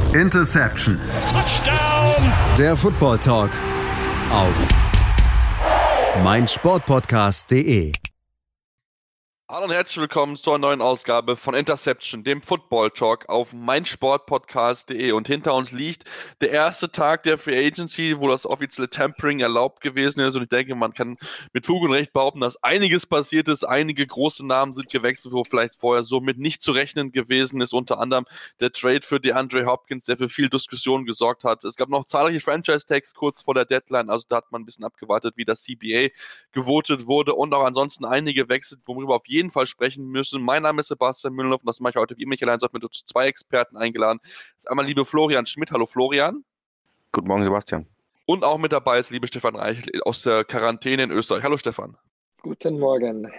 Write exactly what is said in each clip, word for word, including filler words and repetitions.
Interception. Touchdown. Der Football Talk auf meinsportpodcast punkt de. Hallo und herzlich willkommen zur neuen Ausgabe von Interception, dem Football Talk auf meinsportpodcast punkt de. Und hinter uns liegt der erste Tag der Free Agency, wo das offizielle Tampering erlaubt gewesen ist. Und ich denke, man kann mit Fug und Recht behaupten, dass einiges passiert ist. Einige große Namen sind gewechselt, wo vielleicht vorher so mit nicht zu rechnen gewesen ist. Unter anderem der Trade für DeAndre Hopkins, der für viel Diskussion gesorgt hat. Es gab noch zahlreiche Franchise-Tags kurz vor der Deadline. Also da hat man ein bisschen abgewartet, wie das C B A gewotet wurde. Und auch ansonsten einige Wechsel, worüber wir auf jeden Fall sprechen müssen. Mein Name ist Sebastian Mühlenhoff und das mache ich heute wie mich allein. Ich habe mir zwei Experten eingeladen. Das ist einmal liebe Florian Schmidt. Hallo Florian. Guten Morgen Sebastian. Und auch mit dabei ist liebe Stefan Reich aus der Quarantäne in Österreich. Hallo Stefan. Guten Morgen.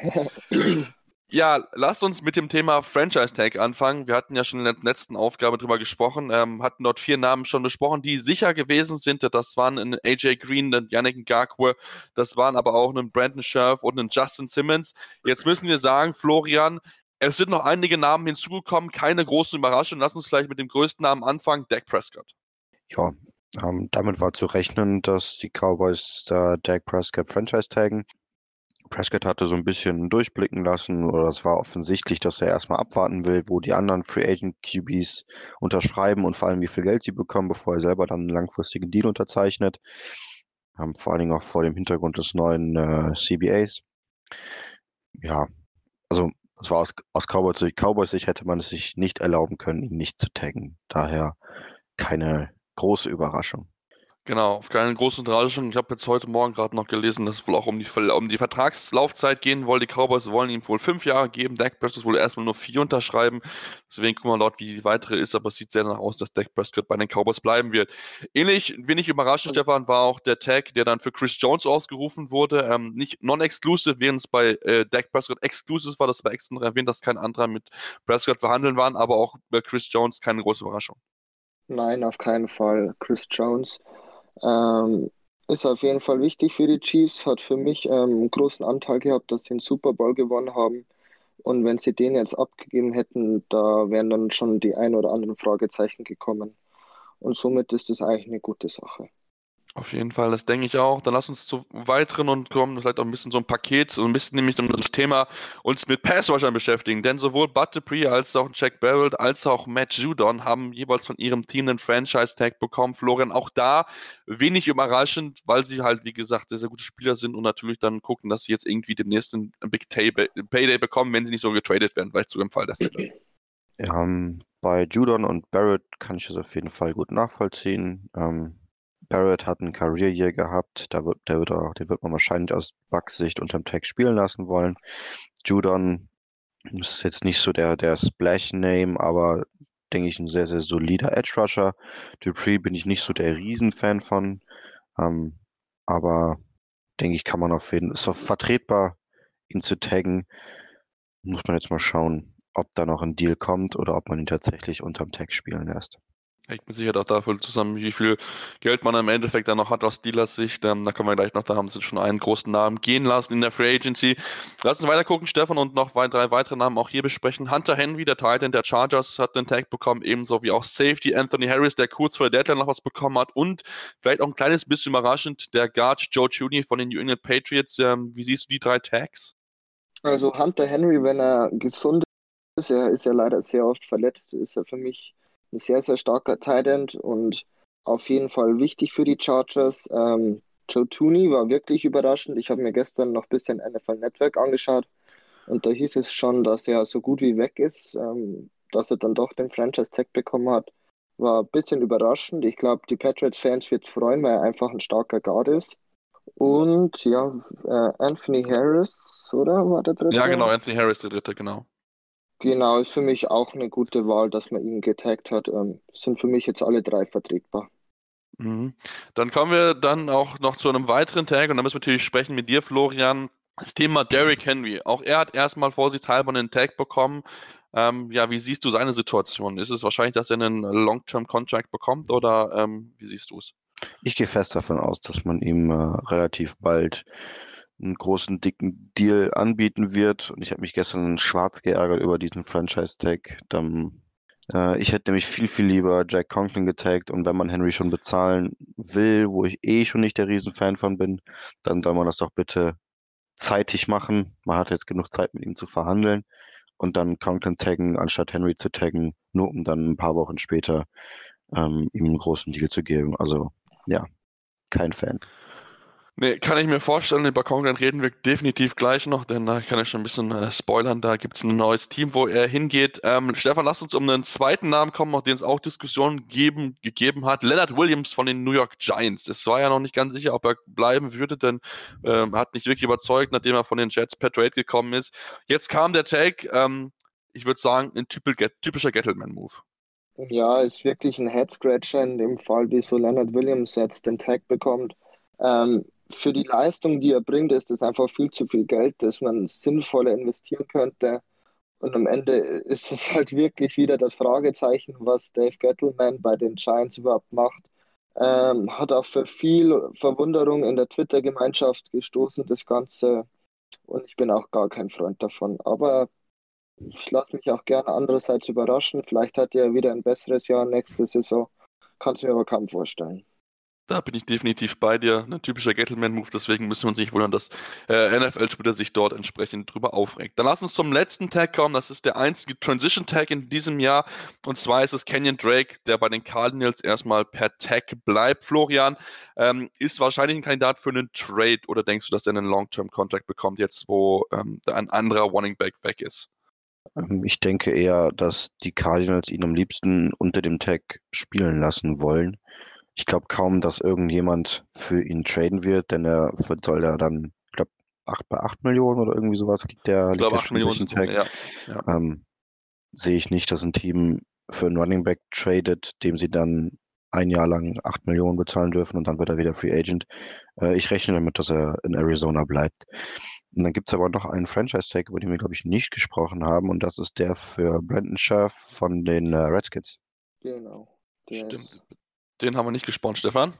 Ja, lasst uns mit dem Thema Franchise-Tag anfangen. Wir hatten ja schon in der letzten Aufgabe drüber gesprochen, ähm, hatten dort vier Namen schon besprochen, die sicher gewesen sind. Das waren ein A J Green, ein Yannick Ngakoue, das waren aber auch ein Brandon Scherf und ein Justin Simmons. Jetzt müssen wir sagen, Florian, es sind noch einige Namen hinzugekommen, keine großen Überraschungen. Lass uns vielleicht mit dem größten Namen anfangen, Dak Prescott. Ja, ähm, damit war zu rechnen, dass die Cowboys da Dak Prescott Franchise taggen. Prescott hatte so ein bisschen durchblicken lassen, oder es war offensichtlich, dass er erstmal abwarten will, wo die anderen Free Agent Q Bs unterschreiben und vor allem wie viel Geld sie bekommen, bevor er selber dann einen langfristigen Deal unterzeichnet. Ähm, vor allen Dingen auch vor dem Hintergrund des neuen äh, C B As. Ja, also es war aus, aus Cowboys Sicht, Cowboys Sicht hätte man es sich nicht erlauben können, ihn nicht zu taggen. Daher keine große Überraschung. Genau, auf keine große Überraschung. Ich habe jetzt heute Morgen gerade noch gelesen, dass es wohl auch um die, um die Vertragslaufzeit gehen wollen. Die Cowboys wollen ihm wohl fünf Jahre geben. Dak Prescott wohl erstmal nur vier unterschreiben. Deswegen gucken wir dort, wie die weitere ist. Aber es sieht sehr danach aus, dass Dak Prescott bei den Cowboys bleiben wird. Ähnlich, wenig überraschend, Stefan, war auch der Tag, der dann für Chris Jones ausgerufen wurde. Ähm, nicht non-exclusive, während es bei äh, Dak Prescott exclusive war. Das war extra noch erwähnt, dass kein anderer mit Prescott verhandeln waren. Aber auch bei Chris Jones keine große Überraschung. Nein, auf keinen Fall. Chris Jones ähm, ist auf jeden Fall wichtig für die Chiefs, hat für mich ähm, einen großen Anteil gehabt, dass sie den Super Bowl gewonnen haben. Und wenn sie den jetzt abgegeben hätten, da wären dann schon die ein oder anderen Fragezeichen gekommen. Und somit ist das eigentlich eine gute Sache. Auf jeden Fall, das denke ich auch. Dann lass uns zu weiteren und kommen vielleicht auch ein bisschen so ein Paket, so ein bisschen nämlich um das Thema uns mit Passrushern beschäftigen. Denn sowohl Bud Dupree als auch Jack Barrett als auch Matt Judon haben jeweils von ihrem Team einen Franchise-Tag bekommen. Florian, auch da wenig überraschend, weil sie halt, wie gesagt, sehr, sehr gute Spieler sind und natürlich dann gucken, dass sie jetzt irgendwie demnächst einen Big Payday bekommen, wenn sie nicht so getradet werden, vielleicht sogar im Fall der Fälle. Ja, ähm, bei Judon und Barrett kann ich das auf jeden Fall gut nachvollziehen. Ähm, Barrett hat einen Career Year gehabt, da wird, der wird auch, den wird man wahrscheinlich aus Bucks Sicht unterm Tag spielen lassen wollen. Judon ist jetzt nicht so der, der Splash-Name, aber denke ich ein sehr, sehr solider Edge-Rusher. Dupree bin ich nicht so der Riesenfan von, ähm, aber denke ich, kann man auf jeden Fall, ist auch vertretbar, ihn zu taggen. Muss man jetzt mal schauen, ob da noch ein Deal kommt oder ob man ihn tatsächlich unterm Tag spielen lässt. Hängt mit Sicherheit auch dafür zusammen, wie viel Geld man im Endeffekt dann noch hat aus Steelers Sicht. Ähm, da kommen wir gleich noch, da haben sie schon einen großen Namen gehen lassen in der Free Agency. Lass uns weiter gucken, Stefan, und noch drei weitere Namen auch hier besprechen. Hunter Henry, der Tight End der Chargers, hat einen Tag bekommen, ebenso wie auch Safety Anthony Harris, der kurz vor der Deadline noch was bekommen hat. Und vielleicht auch ein kleines bisschen überraschend, der Guard Joe Thuney von den New England Patriots. Ähm, wie siehst du die drei Tags? Also Hunter Henry, wenn er gesund ist, er ist ja leider sehr oft verletzt, ist er für mich ein sehr, sehr starker Tight End und auf jeden Fall wichtig für die Chargers. Ähm, Joe Thuney war wirklich überraschend. Ich habe mir gestern noch ein bisschen N F L Network angeschaut und da hieß es schon, dass er so gut wie weg ist, ähm, dass er dann doch den Franchise-Tag bekommen hat. War ein bisschen überraschend. Ich glaube, die Patriots-Fans wird freuen, weil er einfach ein starker Guard ist. Und ja, äh, Anthony Harris, oder? War der dritte? Ja, genau, Anthony Harris, der dritte, genau. Genau, ist für mich auch eine gute Wahl, dass man ihn getaggt hat. Ähm, sind für mich jetzt alle drei vertretbar. Mhm. Dann kommen wir dann auch noch zu einem weiteren Tag und da müssen wir natürlich sprechen mit dir, Florian. Das Thema Derrick Henry. Auch er hat erstmal vorsichtshalber einen Tag bekommen. Ähm, ja, wie siehst du seine Situation? Ist es wahrscheinlich, dass er einen Long-Term-Contract bekommt oder ähm, wie siehst du es? Ich gehe fest davon aus, dass man ihm äh, relativ bald einen großen, dicken Deal anbieten wird. Und ich habe mich gestern schwarz geärgert über diesen Franchise-Tag. Dann Äh, ich hätte nämlich viel, viel lieber Jack Conklin getaggt und wenn man Henry schon bezahlen will, wo ich eh schon nicht der Riesenfan von bin, dann soll man das doch bitte zeitig machen. Man hat jetzt genug Zeit, mit ihm zu verhandeln und dann Conklin taggen, anstatt Henry zu taggen, nur um dann ein paar Wochen später ähm, ihm einen großen Deal zu geben. Also ja, kein Fan. Nee, kann ich mir vorstellen, über Conklin reden wir definitiv gleich noch, denn da kann ich schon ein bisschen äh, spoilern, da gibt es ein neues Team, wo er hingeht. Ähm, Stefan, lass uns um einen zweiten Namen kommen, auf den es auch Diskussionen geben, gegeben hat. Leonard Williams von den New York Giants. Es war ja noch nicht ganz sicher, ob er bleiben würde, denn ähm, er hat nicht wirklich überzeugt, nachdem er von den Jets per Trade gekommen ist. Jetzt kam der Tag, ähm, ich würde sagen, ein typischer Gettleman-Move. Ja, ist wirklich ein Head-Scratcher in dem Fall, wie so Leonard Williams jetzt den Tag bekommt. Ähm, für die Leistung, die er bringt, ist das einfach viel zu viel Geld, das man sinnvoller investieren könnte. Und am Ende ist es halt wirklich wieder das Fragezeichen, was Dave Gettleman bei den Giants überhaupt macht. Ähm, hat auch für viel Verwunderung in der Twitter-Gemeinschaft gestoßen, das Ganze. Und ich bin auch gar kein Freund davon. Aber ich lasse mich auch gerne andererseits überraschen. Vielleicht hat er wieder ein besseres Jahr nächste Saison. Kann es mir aber kaum vorstellen. Da bin ich definitiv bei dir. Ein typischer Gettleman-Move, deswegen müssen wir uns nicht wundern, dass äh, N F L-Twitter sich dort entsprechend drüber aufregt. Dann lass uns zum letzten Tag kommen. Das ist der einzige Transition-Tag in diesem Jahr. Und zwar ist es Kenyon Drake, der bei den Cardinals erstmal per Tag bleibt. Florian, ähm, ist wahrscheinlich ein Kandidat für einen Trade oder denkst du, dass er einen Long-Term-Contract bekommt, jetzt wo ähm, ein anderer Running Back weg ist? Ähm, Ich denke eher, dass die Cardinals ihn am liebsten unter dem Tag spielen lassen wollen. Ich glaube kaum, dass irgendjemand für ihn traden wird, denn er soll ja dann, ich glaube, acht bei acht Millionen oder irgendwie sowas liegt der, Ich liegt glaube, der acht Millionen sind Transition Tag. Tag. Ja. Ja. Ähm, sehe ich nicht, dass ein Team für einen Running Back tradet, dem sie dann ein Jahr lang acht Millionen bezahlen dürfen und dann wird er wieder Free Agent. Äh, ich rechne damit, dass er in Arizona bleibt. Und dann gibt es aber noch einen Franchise-Tag, über den wir, glaube ich, nicht gesprochen haben, und das ist der für Brandon Scherf von den äh, Redskins. Genau. Der Stimmt. ist, Den haben wir nicht gesprochen, Stefan.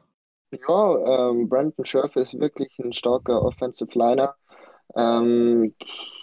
ja, ähm, Brandon Scherf ist wirklich ein starker Offensive Liner. Ähm,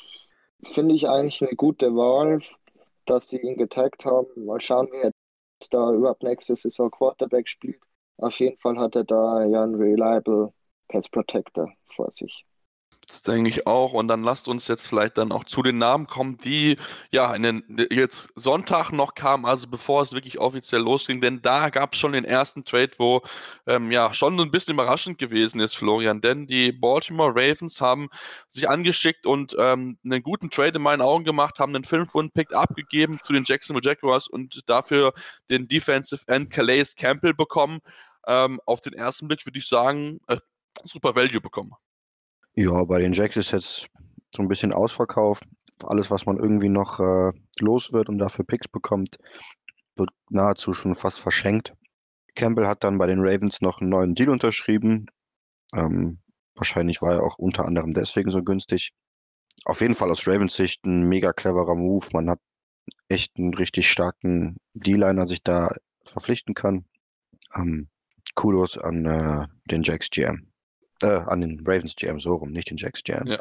Finde ich eigentlich eine gute Wahl, dass sie ihn getaggt haben. Mal schauen, wer jetzt da überhaupt nächste Saison Quarterback spielt. Auf jeden Fall hat er da ja einen reliable Pass Protector vor sich. Das denke ich auch. Und dann lasst uns jetzt vielleicht dann auch zu den Namen kommen, die ja in den, jetzt Sonntag noch kamen, also bevor es wirklich offiziell losging. Denn da gab es schon den ersten Trade, wo ähm, ja schon ein bisschen überraschend gewesen ist, Florian. Denn die Baltimore Ravens haben sich angeschickt und ähm, einen guten Trade in meinen Augen gemacht, haben einen fünf-Runden-Pick abgegeben zu den Jacksonville Jaguars und dafür den Defensive End Calais Campbell bekommen. Ähm, auf den ersten Blick würde ich sagen, äh, super Value bekommen. Ja, bei den Jacks ist jetzt so ein bisschen ausverkauft. Alles, was man irgendwie noch äh, los wird und dafür Picks bekommt, wird nahezu schon fast verschenkt. Campbell hat dann bei den Ravens noch einen neuen Deal unterschrieben. Ähm, wahrscheinlich war er auch unter anderem deswegen so günstig. Auf jeden Fall aus Ravens Sicht ein mega cleverer Move. Man hat echt einen richtig starken D-Liner sich da verpflichten kann. Ähm, Kudos an äh, den Jacks G M. Äh, an den Ravens G M, so rum, nicht den Jacks G M. Ja.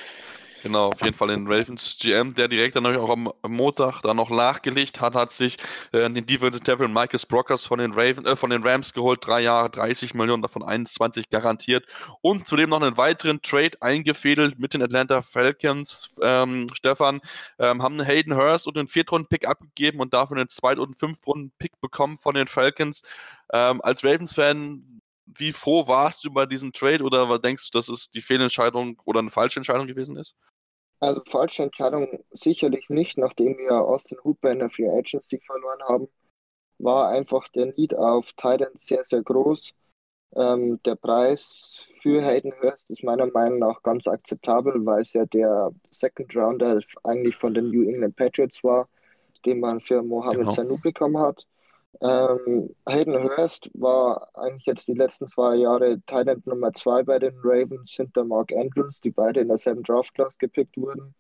Genau, auf jeden Fall den Ravens G M, der direkt dann auch am Montag dann noch nachgelegt hat, hat sich äh, den Defensive Tackle Marcus Brockers von den Ravens, äh, von den Rams geholt, drei Jahre, dreißig Millionen, davon einundzwanzig garantiert und zudem noch einen weiteren Trade eingefädelt mit den Atlanta Falcons. Ähm, Stefan, ähm, haben einen Hayden Hurst und einen Viertrunden-Pick abgegeben und dafür einen Zweit- und Fünftrunden-Pick bekommen von den Falcons. Ähm, als Ravens-Fan, wie froh warst du über diesen Trade oder denkst du, dass es die Fehlentscheidung oder eine falsche Entscheidung gewesen ist? Also falsche Entscheidung sicherlich nicht, nachdem wir Austin Hooper in der Free Agency verloren haben, war einfach der Need auf Tight End sehr, sehr groß. Ähm, der Preis für Hayden Hurst ist meiner Meinung nach ganz akzeptabel, weil es ja der Second Rounder eigentlich von den New England Patriots war, den man für Mohamed Genau. Sanu bekommen hat. Ähm, Hayden Hurst war eigentlich jetzt die letzten zwei Jahre Tight End Nummer zwei bei den Ravens hinter Mark Andrews, die beide in derselben Draft-Class gepickt wurden.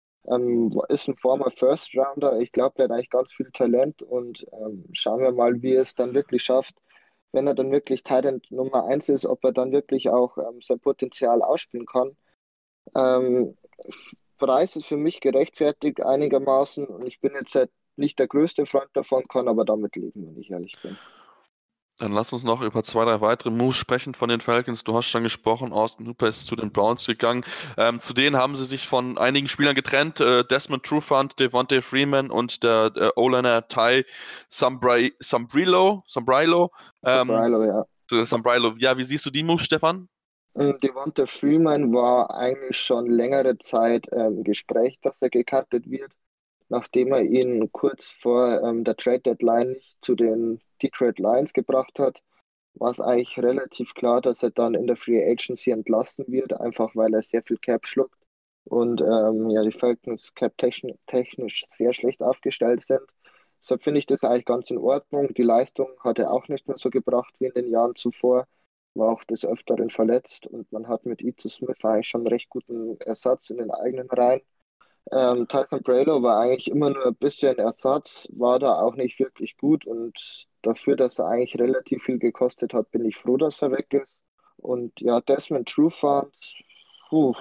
Ähm, ist ein former First Rounder. Ich glaube, der hat eigentlich ganz viel Talent und ähm, schauen wir mal, wie er es dann wirklich schafft, wenn er dann wirklich Tight End Nummer eins ist, ob er dann wirklich auch ähm, sein Potenzial ausspielen kann. Ähm, Preis ist für mich gerechtfertigt einigermaßen und ich bin jetzt seit nicht der größte Freund davon, kann aber damit leben, wenn ich ehrlich bin. Dann lass uns noch über zwei, drei weitere Moves sprechen von den Falcons. Du hast schon gesprochen, Austin Hooper ist zu den Browns gegangen. Ähm, zu denen haben sie sich von einigen Spielern getrennt. Äh, Desmond Trufant, Devontae Freeman und der, der O-Liner Ty Sombri- Sombrilo. Sombrilo. Ähm, Sombrilo, ja. Sombrilo. Ja, wie siehst du die Moves, Stefan? Devonta Freeman war eigentlich schon längere Zeit ähm, im Gespräch, dass er gecuttet wird, nachdem er ihn kurz vor ähm, der Trade Deadline nicht zu den Detroit Lions gebracht hat, war es eigentlich relativ klar, dass er dann in der Free Agency entlassen wird, einfach weil er sehr viel Cap schluckt und ähm, ja, die Falcons Cap techn- technisch sehr schlecht aufgestellt sind. Deshalb finde ich das eigentlich ganz in Ordnung. Die Leistung hat er auch nicht mehr so gebracht wie in den Jahren zuvor, war auch des Öfteren verletzt und man hat mit Ito Smith eigentlich schon einen recht guten Ersatz in den eigenen Reihen. Ähm, Tyson Braylo war eigentlich immer nur ein bisschen Ersatz, war da auch nicht wirklich gut und dafür, dass er eigentlich relativ viel gekostet hat, bin ich froh, dass er weg ist. Und ja, Desmond Trufant, puh,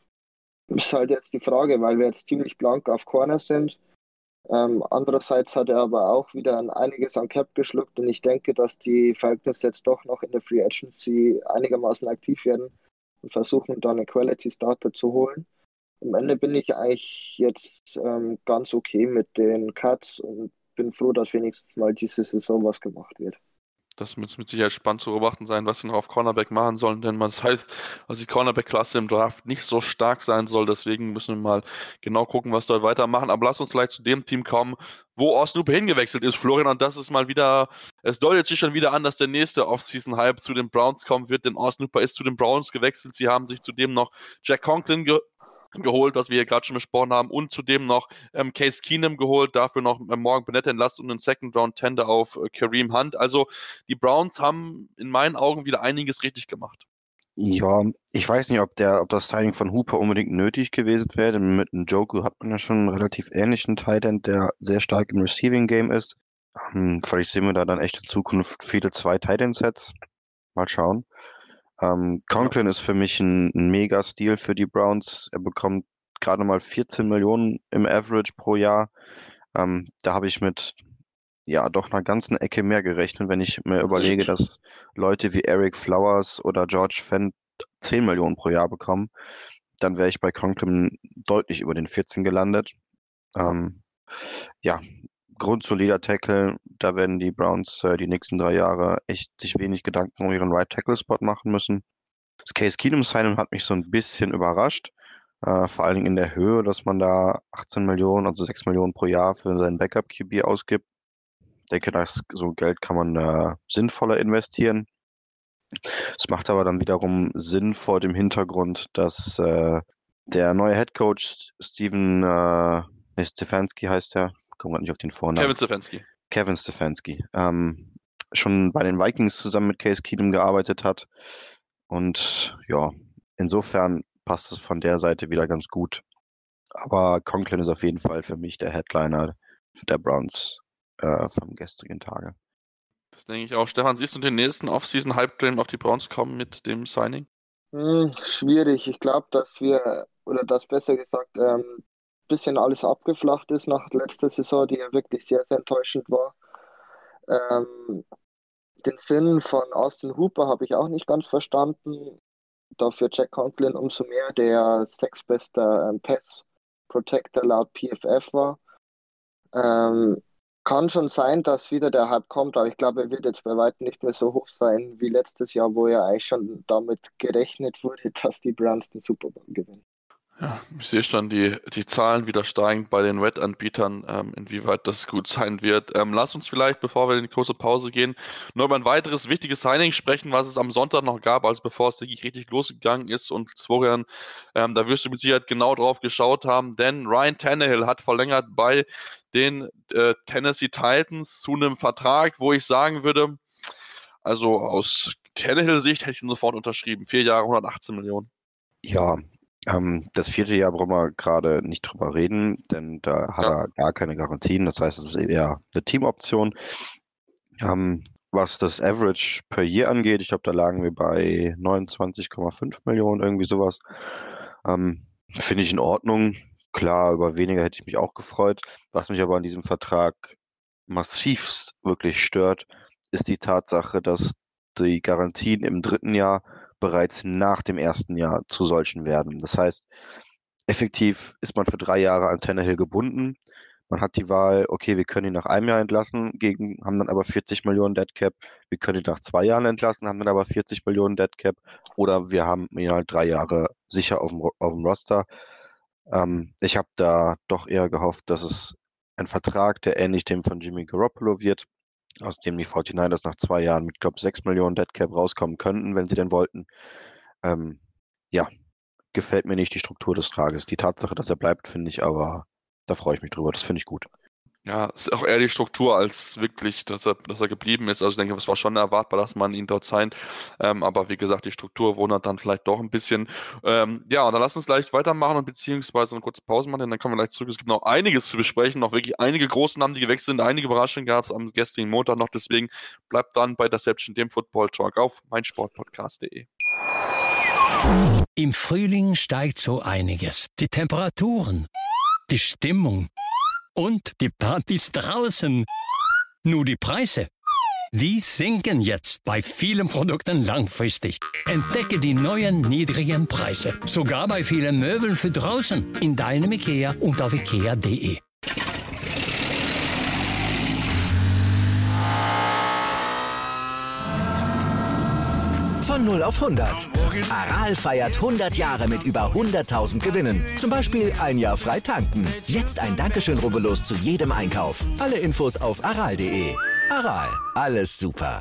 ist halt jetzt die Frage, weil wir jetzt ziemlich blank auf Corner sind. Ähm, andererseits hat er aber auch wieder ein einiges an Cap geschluckt und ich denke, dass die Falcons jetzt doch noch in der Free Agency einigermaßen aktiv werden und versuchen, dann einen Quality Starter zu holen. Am Ende bin ich eigentlich jetzt ähm, ganz okay mit den Cuts und bin froh, dass wenigstens mal diese Saison was gemacht wird. Das wird mit Sicherheit spannend zu beobachten sein, was sie noch auf Cornerback machen sollen, denn das heißt, dass die Cornerback-Klasse im Draft nicht so stark sein soll, deswegen müssen wir mal genau gucken, was dort weitermachen, aber lass uns vielleicht zu dem Team kommen, wo Austin Hooper hingewechselt ist, Florian, und das ist mal wieder, es deutet sich schon wieder an, dass der nächste Offseason-Hype zu den Browns kommen wird, denn Austin Hooper ist zu den Browns gewechselt, sie haben sich zudem noch Jack Conklin ge geholt, was wir hier gerade schon besprochen haben, und zudem noch ähm, Case Keenum geholt, dafür noch ähm, Morgan Burnett entlassen und einen Second-Round-Tender auf äh, Kareem Hunt. Also die Browns haben in meinen Augen wieder einiges richtig gemacht. Ja, ich weiß nicht, ob der, ob das Signing von Hooper unbedingt nötig gewesen wäre. Mit Njoku hat man ja schon einen relativ ähnlichen Tight End, der sehr stark im Receiving Game ist. Ähm, vielleicht sehen wir da dann echt in Zukunft viele zwei Tight End Sets. Mal schauen. Ähm, Conklin ja. ist für mich ein, ein Mega-Stil für die Browns. Er bekommt gerade mal vierzehn Millionen im Average pro Jahr. Ähm, da habe ich mit ja doch einer ganzen Ecke mehr gerechnet, wenn ich mir überlege, dass Leute wie Eric Flowers oder George Fent zehn Millionen pro Jahr bekommen. Dann wäre ich bei Conklin deutlich über den vierzehn gelandet. Ja, ähm, ja grundsolider Tackle. Da werden die Browns äh, die nächsten drei Jahre echt sich wenig Gedanken um ihren Right Tackle Spot machen müssen. Das Case Keenum Signing hat mich so ein bisschen überrascht. Äh, vor allen Dingen in der Höhe, dass man da achtzehn Millionen, also sechs Millionen pro Jahr für seinen Backup Q B ausgibt. Ich denke, das, so Geld kann man äh, sinnvoller investieren. Es macht aber dann wiederum Sinn vor dem Hintergrund, dass äh, der neue Head Coach Steven äh, Stefanski heißt er, ich komme gerade nicht auf den Vornamen. Kevin Stefanski. Kevin Stefanski. Ähm, schon bei den Vikings zusammen mit Case Keenum gearbeitet hat. Und ja, insofern passt es von der Seite wieder ganz gut. Aber Conklin ist auf jeden Fall für mich der Headliner der Browns äh, vom gestrigen Tage. Das denke ich auch. Stefan, siehst du den nächsten Off-Season-Hype-Train auf die Browns kommen mit dem Signing? Hm, schwierig. Ich glaube, dass wir, oder dass besser gesagt, ein ähm, bisschen alles abgeflacht ist nach letzter Saison, die ja wirklich sehr, sehr enttäuschend war. Ähm, den Sinn von Austin Hooper habe ich auch nicht ganz verstanden. Dafür Jack Conklin umso mehr, der sechstbester ähm, Pass Protector laut P F F war. Ähm, kann schon sein, dass wieder der Hype kommt, aber ich glaube, er wird jetzt bei weitem nicht mehr so hoch sein wie letztes Jahr, wo ja eigentlich schon damit gerechnet wurde, dass die Browns den Super Bowl gewinnen. Ja, ich sehe schon die, die Zahlen wieder steigend bei den Wettanbietern, ähm, inwieweit das gut sein wird. Ähm, lass uns vielleicht, bevor wir in die große Pause gehen, noch über ein weiteres wichtiges Signing sprechen, was es am Sonntag noch gab, also bevor es wirklich richtig losgegangen ist. Und Florian, ähm, da wirst du mit Sicherheit genau drauf geschaut haben, denn Ryan Tannehill hat verlängert bei den äh, Tennessee Titans zu einem Vertrag, wo ich sagen würde, also aus Tannehill-Sicht hätte ich ihn sofort unterschrieben. Vier Jahre, hundertachtzehn Millionen. Ja, Ähm, das vierte Jahr brauchen wir gerade nicht drüber reden, denn da hat ja. er gar keine Garantien. Das heißt, es ist eher eine Teamoption. Ähm, was das Average per Year angeht, ich glaube, da lagen wir bei neunundzwanzig Komma fünf Millionen, irgendwie sowas. Ähm, finde ich in Ordnung. Klar, über weniger hätte ich mich auch gefreut. Was mich aber an diesem Vertrag massivst wirklich stört, ist die Tatsache, dass die Garantien im dritten Jahr bereits nach dem ersten Jahr zu solchen werden. Das heißt, effektiv ist man für drei Jahre an Tannehill gebunden. Man hat die Wahl, okay, wir können ihn nach einem Jahr entlassen, gegen, haben dann aber vierzig Millionen Dead Cap. Wir können ihn nach zwei Jahren entlassen, haben dann aber vierzig Millionen Dead Cap. Oder wir haben ihn halt drei Jahre sicher auf dem, auf dem Roster. Ähm, ich habe da doch eher gehofft, dass es ein Vertrag, der ähnlich dem von Jimmy Garoppolo wird, aus dem die forty-niners nach zwei Jahren mit, glaube ich, sechs Millionen Dead Cap rauskommen könnten, wenn sie denn wollten. Ähm, ja, gefällt mir nicht die Struktur des Tages. Die Tatsache, dass er bleibt, finde ich aber, da freue ich mich drüber. Das finde ich gut. Ja, es ist auch eher die Struktur als wirklich, dass er, dass er geblieben ist. Also ich denke, es war schon erwartbar, dass man ihn dort signed. Ähm, aber wie gesagt, die Struktur wundert dann vielleicht doch ein bisschen. Ähm, ja, und dann lass uns gleich weitermachen und beziehungsweise eine kurze Pause machen, denn dann kommen wir gleich zurück. Es gibt noch einiges zu besprechen, noch wirklich einige große Namen, die gewechselt sind. Einige Überraschungen gab es am gestrigen Montag noch. Deswegen bleibt dran bei Interception, dem Football Talk auf meinsportpodcast punkt de. Im Frühling steigt so einiges. Die Temperaturen, die Stimmung und die Partys draußen. Nur die Preise, die sinken jetzt bei vielen Produkten langfristig. Entdecke die neuen niedrigen Preise, sogar bei vielen Möbeln für draußen, in deinem IKEA und auf ikea punkt de. Von null auf hundert. Aral feiert hundert Jahre mit über hunderttausend Gewinnen. Zum Beispiel ein Jahr frei tanken. Jetzt ein Dankeschön, rubbellos zu jedem Einkauf. Alle Infos auf aral punkt de. Aral, alles super.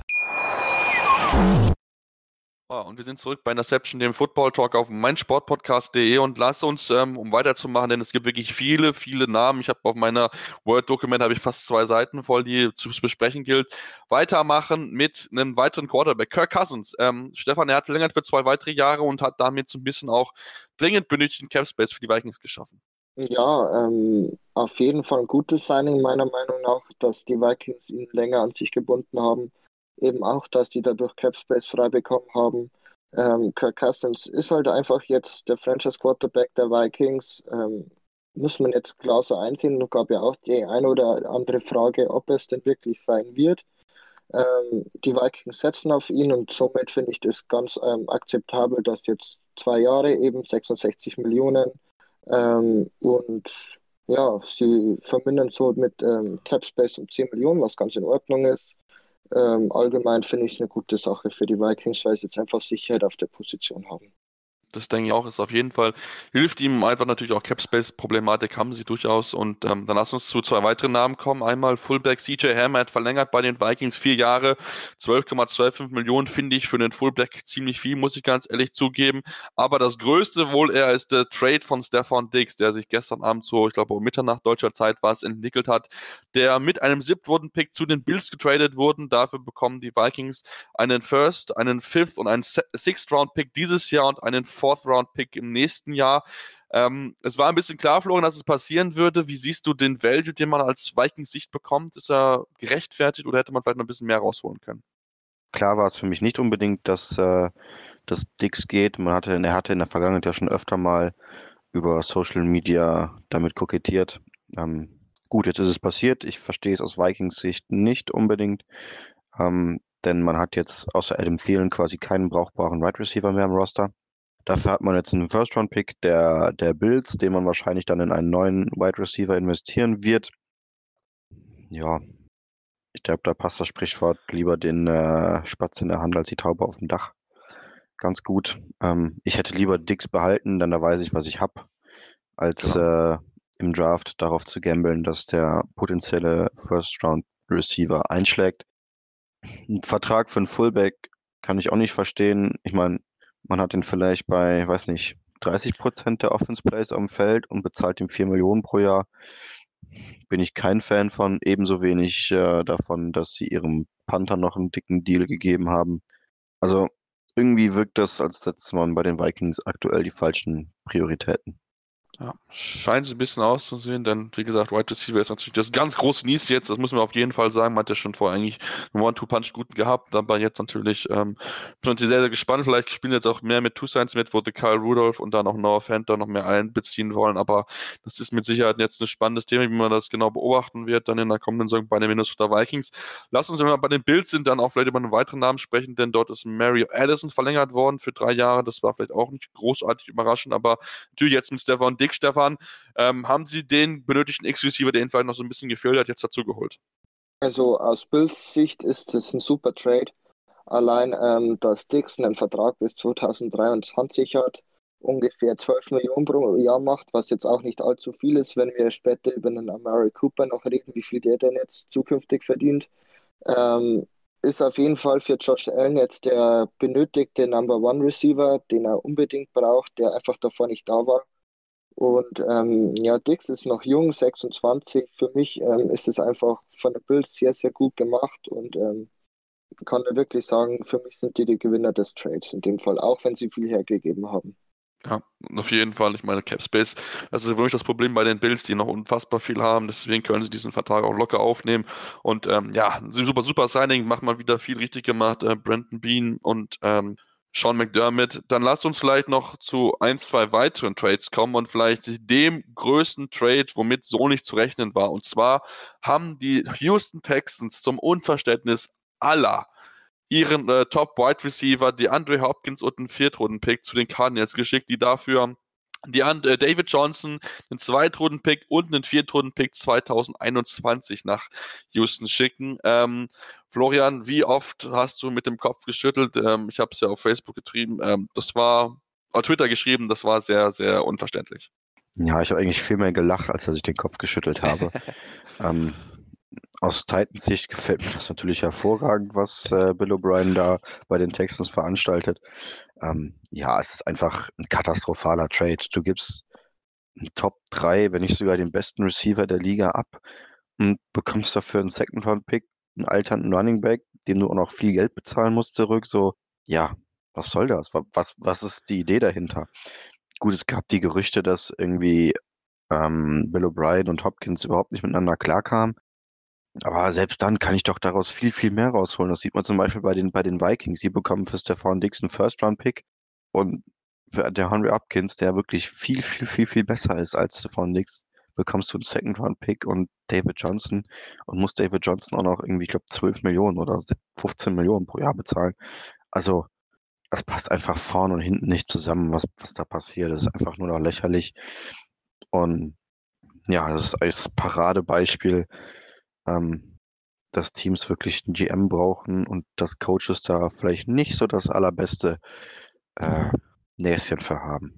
Ah, und wir sind zurück bei Interception, dem Football Talk auf meinsportpodcast punkt de und lass uns, ähm, um weiterzumachen, denn es gibt wirklich viele, viele Namen. Ich habe auf meiner Word-Dokument habe ich fast zwei Seiten voll, die zu besprechen gilt. Weitermachen mit einem weiteren Quarterback, Kirk Cousins. Ähm, Stefan, er hat verlängert für zwei weitere Jahre und hat damit so ein bisschen auch dringend benötigten Cap Space für die Vikings geschaffen. Ja, ähm, auf jeden Fall ein gutes Signing meiner Meinung nach, dass die Vikings ihn länger an sich gebunden haben. Eben auch, dass die dadurch Cap Space frei bekommen haben. Ähm, Kirk Cousins ist halt einfach jetzt der Franchise Quarterback der Vikings. Ähm, muss man jetzt klar so einsehen. Es gab ja auch die eine oder andere Frage, ob es denn wirklich sein wird. Ähm, die Vikings setzen auf ihn und somit finde ich das ganz ähm, akzeptabel, dass jetzt zwei Jahre eben sechsundsechzig Millionen ähm, und ja, sie vermindern so mit ähm, Cap Space um zehn Millionen, was ganz in Ordnung ist. Ähm, allgemein finde ich es eine gute Sache für die Vikings, weil sie jetzt einfach Sicherheit auf der Position haben. Das denke ich auch, ist auf jeden Fall, hilft ihm einfach natürlich auch Cap-Space-Problematik haben sie durchaus und ähm, dann lass uns zu zwei weiteren Namen kommen. Einmal Fullback C J Ham hat verlängert bei den Vikings vier Jahre, zwölf Komma fünfundzwanzig Millionen finde ich für einen Fullback ziemlich viel, muss ich ganz ehrlich zugeben. Aber das Größte wohl eher ist der Trade von Stefan Diggs, der sich gestern Abend so, ich glaube um Mitternacht deutscher Zeit war es, entwickelt hat, der mit einem Siebtrunden-Pick zu den Bills getradet wurden. Dafür bekommen die Vikings einen First, einen Fifth und einen Sixth-Round-Pick dieses Jahr und einen Fourth-Round-Pick im nächsten Jahr. Ähm, es war ein bisschen klar, Florian, dass es passieren würde. Wie siehst du den Value, den man als Vikings-Sicht bekommt? Ist er gerechtfertigt oder hätte man vielleicht noch ein bisschen mehr rausholen können? Klar war es für mich nicht unbedingt, dass äh, das Diggs geht. Man hatte, er hatte in der Vergangenheit ja schon öfter mal über Social Media damit kokettiert. Ähm, gut, jetzt ist es passiert. Ich verstehe es aus Vikings Sicht nicht unbedingt, ähm, denn man hat jetzt außer Adam Thielen quasi keinen brauchbaren Wide Receiver mehr im Roster. Dafür hat man jetzt einen First-Round-Pick der, der Bills, den man wahrscheinlich dann in einen neuen Wide Receiver investieren wird. Ja, ich glaube, da passt das Sprichwort lieber den äh, Spatz in der Hand als die Taube auf dem Dach. Ganz gut. Ähm, ich hätte lieber Diggs behalten, denn da weiß ich, was ich habe, als Genau. äh, im Draft darauf zu gambeln, dass der potenzielle First-Round-Receiver einschlägt. Ein Vertrag für einen Fullback kann ich auch nicht verstehen. Ich meine, man hat ihn vielleicht bei, weiß nicht, dreißig Prozent der Offense Plays am Feld und bezahlt ihm vier Millionen pro Jahr. Bin ich kein Fan von, ebenso wenig äh, davon, dass sie ihrem Panther noch einen dicken Deal gegeben haben. Also irgendwie wirkt das, als setzt man bei den Vikings aktuell die falschen Prioritäten. Ja, scheint es ein bisschen auszusehen, denn wie gesagt, Wide Receiver ist natürlich das ganz große Nies jetzt, das muss man auf jeden Fall sagen. Man hat ja schon vorher eigentlich einen One-Two-Punch guten gehabt, aber jetzt natürlich ähm, sind wir sehr, sehr gespannt. Vielleicht spielen jetzt auch mehr mit Two-Signs mit, wo die Kyle Rudolph und dann auch Noah Fant da noch mehr einbeziehen wollen, aber das ist mit Sicherheit jetzt ein spannendes Thema, wie man das genau beobachten wird, dann in der kommenden Saison bei den Minnesota Vikings. Lass uns, wenn wir bei den Bills sind, dann auch vielleicht über einen weiteren Namen sprechen, denn dort ist Mario Addison verlängert worden für drei Jahre. Das war vielleicht auch nicht großartig überraschend, aber natürlich jetzt mit Stefan Dick, Stefan, ähm, haben Sie den benötigten X-Receiver, der Ihnen vielleicht noch so ein bisschen gefehlt hat, jetzt dazu geholt? Also aus Bills Sicht ist das ein super Trade. Allein, ähm, dass Dixon einen Vertrag bis zwanzig dreiundzwanzig hat, ungefähr zwölf Millionen pro Jahr macht, was jetzt auch nicht allzu viel ist, wenn wir später über einen Amari Cooper noch reden, wie viel der denn jetzt zukünftig verdient. Ähm, ist auf jeden Fall für Josh Allen jetzt der benötigte Number One Receiver, den er unbedingt braucht, der einfach davor nicht da war. Und ähm, ja, Dix ist noch jung, sechsundzwanzig. Für mich ähm, ist es einfach von der Bild sehr, sehr gut gemacht und ähm, kann da wirklich sagen, für mich sind die die Gewinner des Trades in dem Fall, auch wenn sie viel hergegeben haben. Ja, auf jeden Fall. Ich meine, Cap Space, das ist ja wirklich das Problem bei den Bills, die noch unfassbar viel haben. Deswegen können sie diesen Vertrag auch locker aufnehmen. Und ähm, ja, super, super Signing, macht mal wieder viel richtig gemacht. Äh, Brandon Beane und ähm, Sean McDermott. Dann lasst uns vielleicht noch zu ein, zwei weiteren Trades kommen und vielleicht dem größten Trade, womit so nicht zu rechnen war. Und zwar haben die Houston Texans zum Unverständnis aller ihren äh, Top-Wide Receiver, die DeAndre Hopkins und einen Viertrunden-Pick zu den Cardinals geschickt, die dafür die And äh, David Johnson, einen Zweitrunden-Pick und einen Viertrunden-Pick zwanzig einundzwanzig nach Houston schicken. Ähm, Florian, wie oft hast du mit dem Kopf geschüttelt? Ähm, ich habe es ja auf Facebook getrieben. Ähm, das war, auf Twitter geschrieben, das war sehr, sehr unverständlich. Ja, ich habe eigentlich viel mehr gelacht, als dass ich den Kopf geschüttelt habe. ähm, Aus Titans Sicht gefällt mir das natürlich hervorragend, was äh, Bill O'Brien da bei den Texans veranstaltet. Ähm, ja, es ist einfach ein katastrophaler Trade. Du gibst einen Top drei, wenn nicht sogar den besten Receiver der Liga ab und bekommst dafür einen Second-Round-Pick, einen alternden Running Back, dem du auch noch viel Geld bezahlen musst zurück. So, ja, was soll das? Was, was ist die Idee dahinter? Gut, es gab die Gerüchte, dass irgendwie ähm, Bill O'Brien und Hopkins überhaupt nicht miteinander klarkamen. Aber selbst dann kann ich doch daraus viel, viel mehr rausholen. Das sieht man zum Beispiel bei den, bei den Vikings. Sie bekommen für Stefan Diggs einen First-Round-Pick und für der Henry Hopkins, der wirklich viel, viel, viel, viel besser ist als Stefan Diggs, bekommst du einen Second-Round-Pick und David Johnson und musst David Johnson auch noch irgendwie, ich glaube, zwölf Millionen oder fünfzehn Millionen pro Jahr bezahlen. Also, das passt einfach vorne und hinten nicht zusammen, was, was da passiert. Das ist einfach nur noch lächerlich. Und ja, das ist als Paradebeispiel, ähm, dass Teams wirklich einen G M brauchen und dass Coaches da vielleicht nicht so das allerbeste äh, Näschen für haben.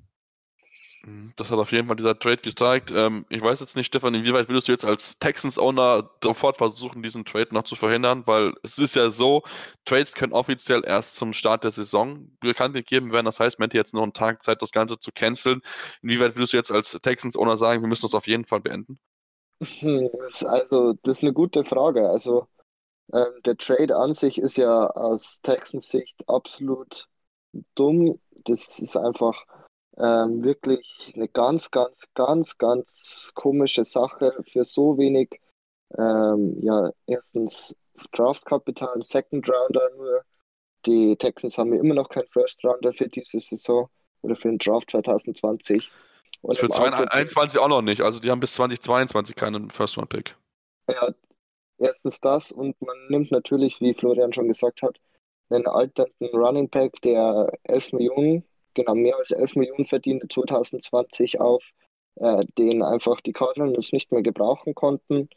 Das hat auf jeden Fall dieser Trade gezeigt. Ähm, ich weiß jetzt nicht, Stefan, inwieweit würdest du jetzt als Texans-Owner sofort versuchen, diesen Trade noch zu verhindern? Weil es ist ja so, Trades können offiziell erst zum Start der Saison bekannt gegeben werden. Das heißt, man hätte jetzt noch einen Tag Zeit, das Ganze zu canceln. Inwieweit würdest du jetzt als Texans-Owner sagen, wir müssen das auf jeden Fall beenden? Hm, das- Also, das ist eine gute Frage. Also, ähm, der Trade an sich ist ja aus Texans Sicht absolut dumm. Das ist einfach ähm, wirklich eine ganz, ganz, ganz, ganz komische Sache für so wenig, ähm, ja, erstens Draftkapital, ein Second Rounder nur. Die Texans haben ja immer noch keinen First Rounder für diese Saison oder für den Draft zwanzig zwanzig. Und Für im Output, zwanzig einundzwanzig auch noch nicht. Also die haben bis zwanzig zweiundzwanzig keinen First-Round-Pick. ja, erstens das und man nimmt natürlich, wie Florian schon gesagt hat, einen alternden Running Back, der elf Millionen, genau mehr als elf Millionen verdiente zwanzig zwanzig auf, äh, den einfach die Cardinals nicht mehr gebrauchen konnten.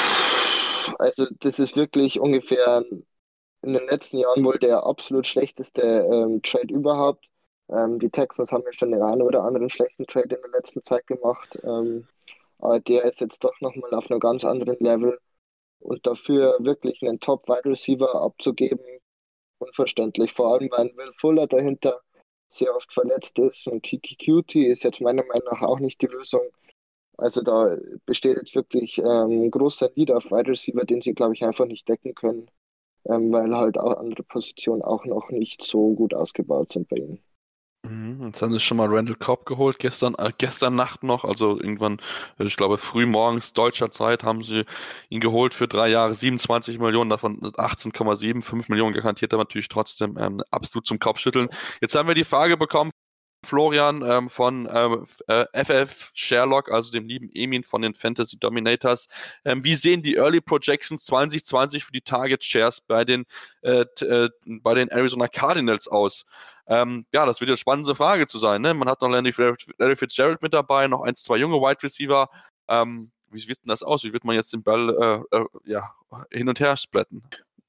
Also das ist wirklich ungefähr in den letzten Jahren wohl der absolut schlechteste ähm, Trade überhaupt. Ähm, die Texans haben ja schon den einen oder anderen schlechten Trade in der letzten Zeit gemacht, ähm, aber der ist jetzt doch nochmal auf einem ganz anderen Level und dafür wirklich einen Top-Wide Receiver abzugeben, unverständlich. Vor allem, weil Will Fuller dahinter sehr oft verletzt ist und Kiki Cutie ist jetzt meiner Meinung nach auch nicht die Lösung. Also da besteht jetzt wirklich ähm, ein großer Need auf Wide Receiver, den sie, glaube ich, einfach nicht decken können, ähm, weil halt auch andere Positionen auch noch nicht so gut ausgebaut sind bei ihnen. Mhm, Jetzt haben sie schon mal Randall Cobb geholt, gestern, äh, gestern Nacht noch, also irgendwann, äh, ich glaube früh morgens deutscher Zeit, haben sie ihn geholt für drei Jahre, siebenundzwanzig Millionen, davon achtzehn Komma sieben, fünf Millionen garantiert, aber natürlich trotzdem ähm, absolut zum Kopfschütteln. Jetzt haben wir die Frage bekommen, Florian ähm, von ähm, äh, F F Sherlock, also dem lieben Emin von den Fantasy Dominators. Ähm, wie sehen die Early Projections zwanzig zwanzig für die Target Shares bei den, äh, t- äh, bei den Arizona Cardinals aus? Ähm, ja, das wird eine spannende Frage zu sein. Ne? Man hat noch Larry, Larry Fitzgerald mit dabei, noch ein, zwei junge Wide Receiver. Ähm, wie wird denn das aus? Wie wird man jetzt den Ball äh, äh, ja, hin und her splatten?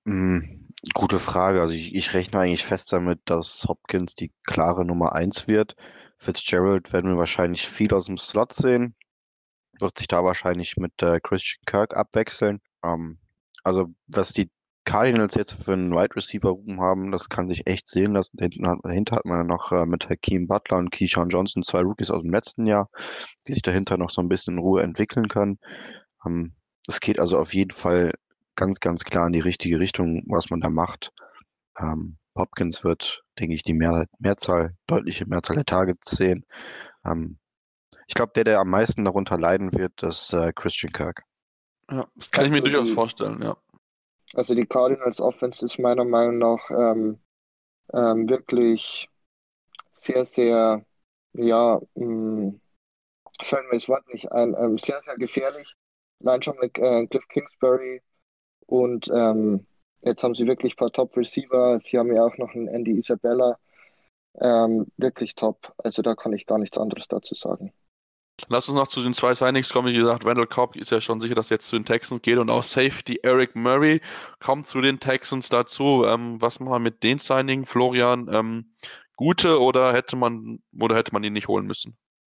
Hm, gute Frage. Also ich, ich rechne eigentlich fest damit, dass Hopkins die klare Nummer eins wird. Fitzgerald werden wir wahrscheinlich viel aus dem Slot sehen. Wird sich da wahrscheinlich mit äh, Christian Kirk abwechseln. Ähm, also was die Cardinals jetzt für einen Wide Receiver Room haben, das kann sich echt sehen lassen. Hinten hat, dahinter hat man ja noch äh, mit Hakeem Butler und Keyshawn Johnson zwei Rookies aus dem letzten Jahr, die sich dahinter noch so ein bisschen in Ruhe entwickeln können. Ähm, Es geht also auf jeden Fall ganz, ganz klar in die richtige Richtung, was man da macht. Ähm, Hopkins wird, denke ich, die Mehr Mehrzahl, deutliche Mehrzahl der Targets sehen. Ähm, ich glaube, der, der am meisten darunter leiden wird, ist äh, Christian Kirk. Ja, das kann ich mir Also durchaus die, vorstellen, ja. also die Cardinals Offense ist meiner Meinung nach ähm, ähm, wirklich sehr, sehr, ja, mh, fällt mir das Wort nicht ein, ähm, sehr, sehr gefährlich. Allein schon mit äh, Cliff Kingsbury und ähm, jetzt haben sie wirklich ein paar Top-Receiver. Sie haben ja auch noch einen Andy Isabella. Ähm, wirklich top. Also da kann ich gar nichts anderes dazu sagen. Lass uns noch zu den zwei Signings kommen. Wie gesagt, Randall Cobb ist ja schon sicher, dass er jetzt zu den Texans geht und auch Safety Eric Murray kommt zu den Texans dazu. Ähm, was machen wir mit den Signing, Florian? Ähm, gute oder hätte man oder hätte man ihn nicht holen müssen?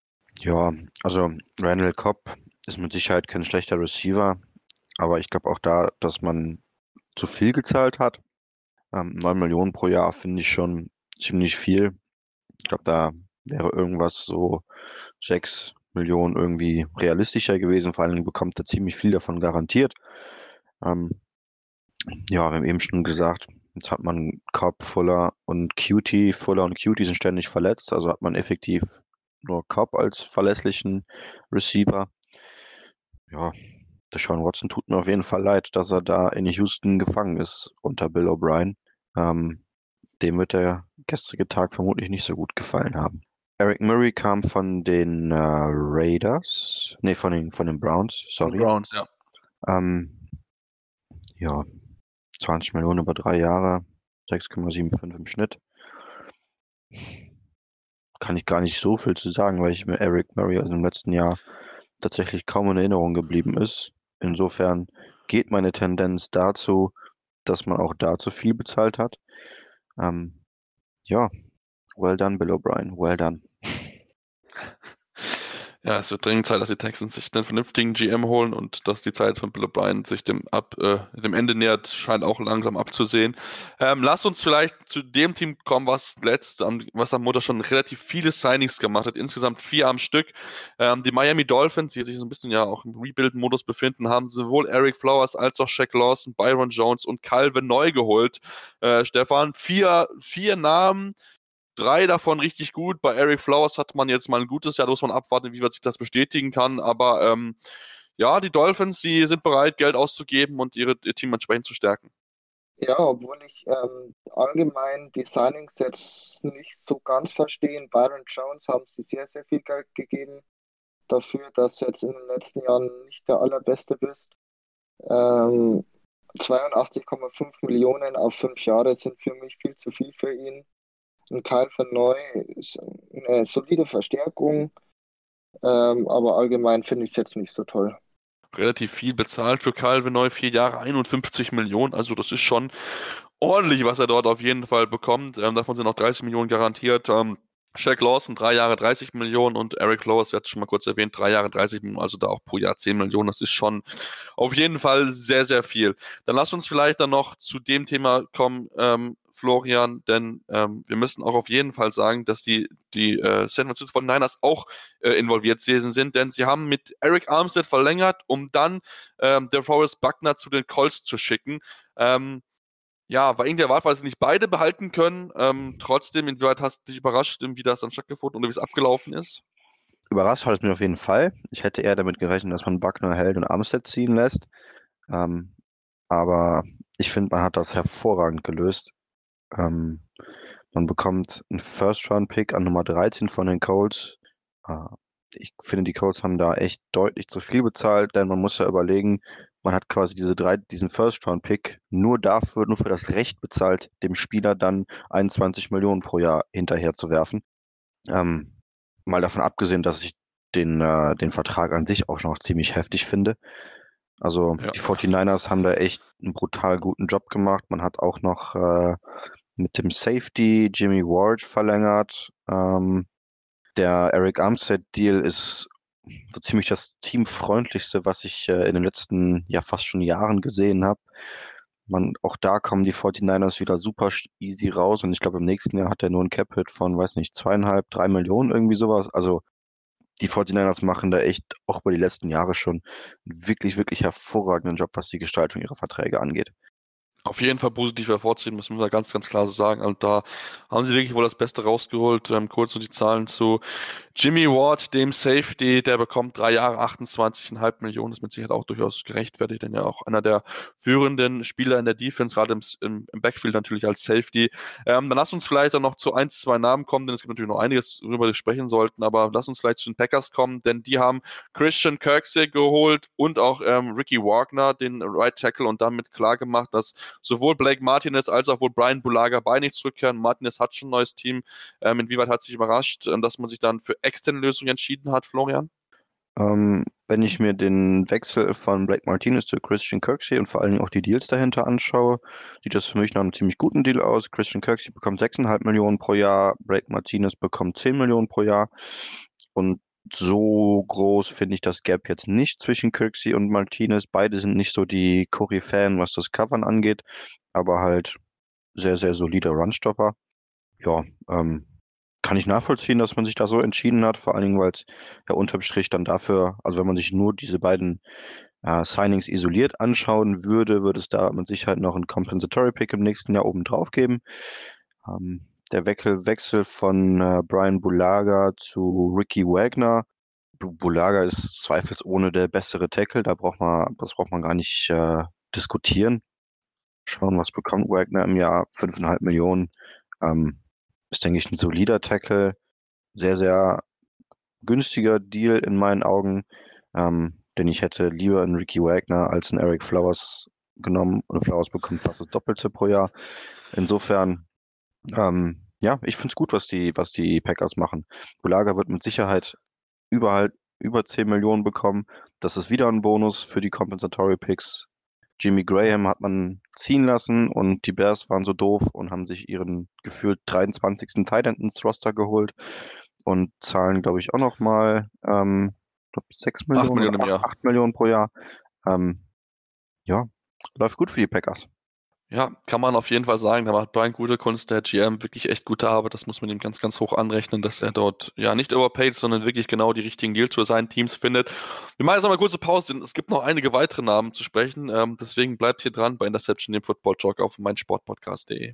Ja, also Randall Cobb ist mit Sicherheit kein schlechter Receiver, aber ich glaube auch da, dass man zu viel gezahlt hat. Ähm, neun Millionen pro Jahr finde ich schon ziemlich viel. Ich glaube, da wäre irgendwas so sechs Millionen irgendwie realistischer gewesen. Vor allen Dingen bekommt er ziemlich viel davon garantiert. Ähm, ja, wir haben eben schon gesagt, jetzt hat man Cobb, Fuller und Cutie. Fuller und Cutie sind ständig verletzt, also hat man effektiv nur Cobb als verlässlichen Receiver. Ja, Deshaun Watson tut mir auf jeden Fall leid, dass er da in Houston gefangen ist unter Bill O'Brien. Ähm, dem wird der gestrige Tag vermutlich nicht so gut gefallen haben. Eric Murray kam von den äh, Raiders, nee, von den, von den Browns, Von sorry. Browns, ja. Ähm, ja, zwanzig Millionen über drei Jahre, sechs Komma fünfundsiebzig im Schnitt. Kann ich gar nicht so viel zu sagen, weil ich mir Eric Murray aus dem letzten Jahr tatsächlich kaum in Erinnerung geblieben ist. Insofern geht meine Tendenz dazu, dass man auch da zu viel bezahlt hat. Ähm, ja, well done, Bill O'Brien, well done. Ja, es wird dringend Zeit, dass die Texans sich einen vernünftigen G M holen und dass die Zeit von Bill O'Brien sich dem, ab, äh, dem Ende nähert, scheint auch langsam abzusehen. Ähm, lass uns vielleicht zu dem Team kommen, was letzt, am- was am Montag schon relativ viele Signings gemacht hat, insgesamt vier am Stück. Ähm, die Miami Dolphins, die sich so ein bisschen ja auch im Rebuild-Modus befinden, haben sowohl Eric Flowers als auch Shaq Lawson, Byron Jones und Calvin neu geholt. Äh, Stefan, vier, vier Namen. Drei davon richtig gut. Bei Eric Flowers hat man jetzt mal ein gutes Jahr, da muss man abwarten, wie weit sich das bestätigen kann. Aber ähm, ja, die Dolphins, die sind bereit, Geld auszugeben und ihre, ihr Team entsprechend zu stärken. Ja, obwohl ich ähm, allgemein die Signings jetzt nicht so ganz verstehe. Byron Jones haben sie sehr, sehr viel Geld gegeben dafür, dass du jetzt in den letzten Jahren nicht der Allerbeste bist. Ähm, zweiundachtzig Komma fünf Millionen auf fünf Jahre sind für mich viel zu viel für ihn. Ein Kyle Van Noy ist eine solide Verstärkung, ähm, aber allgemein finde ich es jetzt nicht so toll. Relativ viel bezahlt für Calvin Neu, vier Jahre, einundfünfzig Millionen. Also das ist schon ordentlich, was er dort auf jeden Fall bekommt. Ähm, davon sind auch dreißig Millionen garantiert. Ähm, Shaq Lawson, drei Jahre dreißig Millionen und Eric Flowers, wir hatten schon mal kurz erwähnt, drei Jahre dreißig Millionen, also da auch pro Jahr zehn Millionen. Das ist schon auf jeden Fall sehr, sehr viel. Dann lass uns vielleicht dann noch zu dem Thema kommen, ähm, Florian, denn ähm, wir müssen auch auf jeden Fall sagen, dass die, die äh, San Francisco forty-niners auch äh, involviert sind, denn sie haben mit Eric Armstead verlängert, um dann ähm, DeForest Buckner zu den Colts zu schicken. Ähm, Ja, war irgendwie erwartet, weil sie nicht beide behalten können. Ähm, trotzdem, inwieweit hast du dich überrascht, wie das dann stattgefunden oder wie es abgelaufen ist? Überrascht hat es mich auf jeden Fall. Ich hätte eher damit gerechnet, dass man Buckner hält und Armstead ziehen lässt. Ähm, aber ich finde, man hat das hervorragend gelöst. Ähm, man bekommt einen First-Round-Pick an Nummer dreizehn von den Colts. Äh, ich finde, die Colts haben da echt deutlich zu viel bezahlt, denn man muss ja überlegen, man hat quasi diese drei, diesen First-Round-Pick nur dafür, nur für das Recht bezahlt, dem Spieler dann einundzwanzig Millionen pro Jahr hinterher zu werfen. Ähm, mal davon abgesehen, dass ich den, äh, den Vertrag an sich auch noch ziemlich heftig finde. Also Ja. die forty-niners haben da echt einen brutal guten Job gemacht. Man hat auch noch äh, mit dem Safety Jimmy Ward verlängert. Ähm, der Eric Armstead-Deal ist so ziemlich das teamfreundlichste, was ich äh, in den letzten ja fast schon Jahren gesehen habe. Man, auch da kommen die forty-niners wieder super easy raus und ich glaube, im nächsten Jahr hat er nur ein Cap-Hit von, weiß nicht, zweieinhalb, drei Millionen, irgendwie sowas. Also die forty-niners machen da echt auch über die letzten Jahre schon einen wirklich, wirklich hervorragenden Job, was die Gestaltung ihrer Verträge angeht. Auf jeden Fall positiv hervorziehen, das müssen wir ganz, ganz klar so sagen. Und da haben sie wirklich wohl das Beste rausgeholt. Ähm, kurz nur die Zahlen zu Jimmy Ward, dem Safety, der bekommt drei Jahre achtundzwanzig Komma fünf Millionen. Das ist mit Sicherheit auch durchaus gerechtfertigt, denn ja auch einer der führenden Spieler in der Defense, gerade im, im, im Backfield natürlich als Safety. Ähm, dann lass uns vielleicht dann noch zu ein, zwei Namen kommen, denn es gibt natürlich noch einiges, worüber wir sprechen sollten, aber lass uns vielleicht zu den Packers kommen, denn die haben Christian Kirksey geholt und auch ähm, Ricky Wagner, den Right Tackle, und damit klar gemacht, dass sowohl Blake Martinez als auch wohl Brian Bulaga beide nicht zurückkehren. Martinez hat schon ein neues Team. Ähm, inwieweit hat sich überrascht, ähm, dass man sich dann für externe Lösungen entschieden hat, Florian? Ähm, wenn ich mir den Wechsel von Blake Martinez zu Christian Kirksey und vor allen Dingen auch die Deals dahinter anschaue, sieht das für mich nach einem ziemlich guten Deal aus. Christian Kirksey bekommt sechs Komma fünf Millionen pro Jahr, Blake Martinez bekommt zehn Millionen pro Jahr. Und so groß finde ich das Gap jetzt nicht zwischen Kirksey und Martinez. Beide sind nicht so die Koryphäen, was das Covern angeht, aber halt sehr, sehr solide Runstopper. Ja, ähm, kann ich nachvollziehen, dass man sich da so entschieden hat, vor allen Dingen, weil es ja unterm Strich dann dafür, also wenn man sich nur diese beiden äh, Signings isoliert anschauen würde, würde es da mit Sicherheit noch einen Compensatory Pick im nächsten Jahr oben drauf geben. Ähm, der Wechsel, Wechsel von äh, Brian Bulaga zu Ricky Wagner. Bu- Bulaga ist zweifelsohne der bessere Tackle, da braucht man, das braucht man gar nicht äh, diskutieren. Schauen, was bekommt Wagner im Jahr? fünfeinhalb Millionen. Ähm, ist, denke ich, ein solider Tackle. Sehr, sehr günstiger Deal in meinen Augen. Ähm, denn ich hätte lieber einen Ricky Wagner als einen Eric Flowers genommen. Und Flowers bekommt fast das Doppelte pro Jahr. Insofern, ähm, ja, ich finde es gut, was die, was die Packers machen. Bulaga wird mit Sicherheit überall über zehn Millionen bekommen. Das ist wieder ein Bonus für die Compensatory Picks. Jimmy Graham hat man ziehen lassen und die Bears waren so doof und haben sich ihren gefühlt dreiundzwanzigsten Tight End ins Roster geholt und zahlen, glaube ich, auch nochmal ähm, sechs acht Millionen Millionen oder im Jahr. acht Millionen pro Jahr. Ähm, ja, läuft gut für die Packers. Ja, kann man auf jeden Fall sagen. Da macht Brian Gutekunst, der G M, wirklich echt gute Arbeit. Das muss man ihm ganz, ganz hoch anrechnen, dass er dort ja nicht overpaid, sondern wirklich genau die richtigen Deals für seine Teams findet. Wir machen jetzt noch mal eine kurze Pause, denn es gibt noch einige weitere Namen zu sprechen. Ähm, deswegen bleibt hier dran bei Interception, dem Football Talk auf meinsportpodcast punkt de.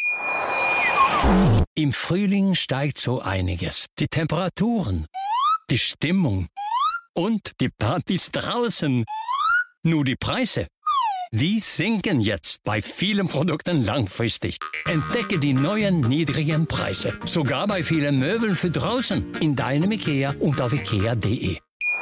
Im Frühling steigt so einiges. Die Temperaturen, die Stimmung und die Partys draußen. Nur die Preise, die sinken jetzt bei vielen Produkten langfristig. Entdecke die neuen niedrigen Preise. Sogar bei vielen Möbeln für draußen. In deinem IKEA und auf ikea punkt de.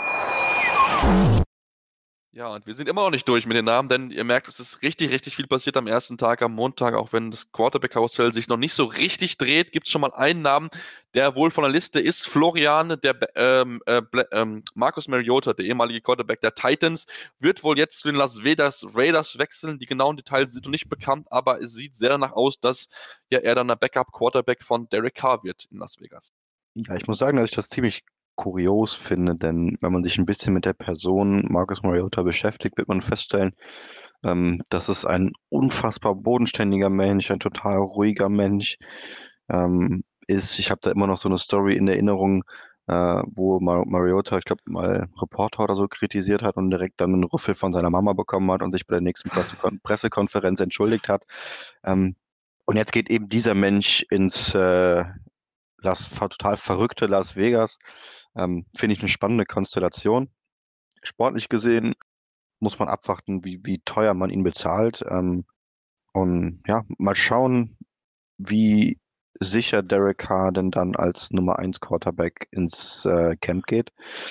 Ja, und wir sind immer noch nicht durch mit den Namen, denn ihr merkt, es ist richtig, richtig viel passiert am ersten Tag, am Montag, auch wenn das Quarterback-Karussell sich noch nicht so richtig dreht, gibt es schon mal einen Namen, der wohl von der Liste ist. Florian, der ähm, äh, ähm, Marcus Mariota, der ehemalige Quarterback der Titans, wird wohl jetzt zu den Las Vegas Raiders wechseln. Die genauen Details sind noch nicht bekannt, aber es sieht sehr danach aus, dass ja er dann der Backup-Quarterback von Derek Carr wird in Las Vegas. Ja, ich muss sagen, dass ich das ziemlich kurios finde, denn wenn man sich ein bisschen mit der Person Marcus Mariota beschäftigt, wird man feststellen, ähm, das ist ein unfassbar bodenständiger Mensch, ein total ruhiger Mensch ähm, ist. Ich habe da immer noch so eine Story in Erinnerung, äh, wo Mar- Mariota, ich glaube, mal Reporter oder so kritisiert hat und direkt dann einen Rüffel von seiner Mama bekommen hat und sich bei der nächsten Pressekon Pressekonferenz entschuldigt hat. Ähm, und jetzt geht eben dieser Mensch ins äh, Las, total verrückte Las Vegas. Ähm, finde ich eine spannende Konstellation. Sportlich gesehen muss man abwarten, wie, wie teuer man ihn bezahlt. Ähm, und ja, mal schauen, wie sicher Derek Carr denn dann als Nummer eins Quarterback ins äh, Camp geht.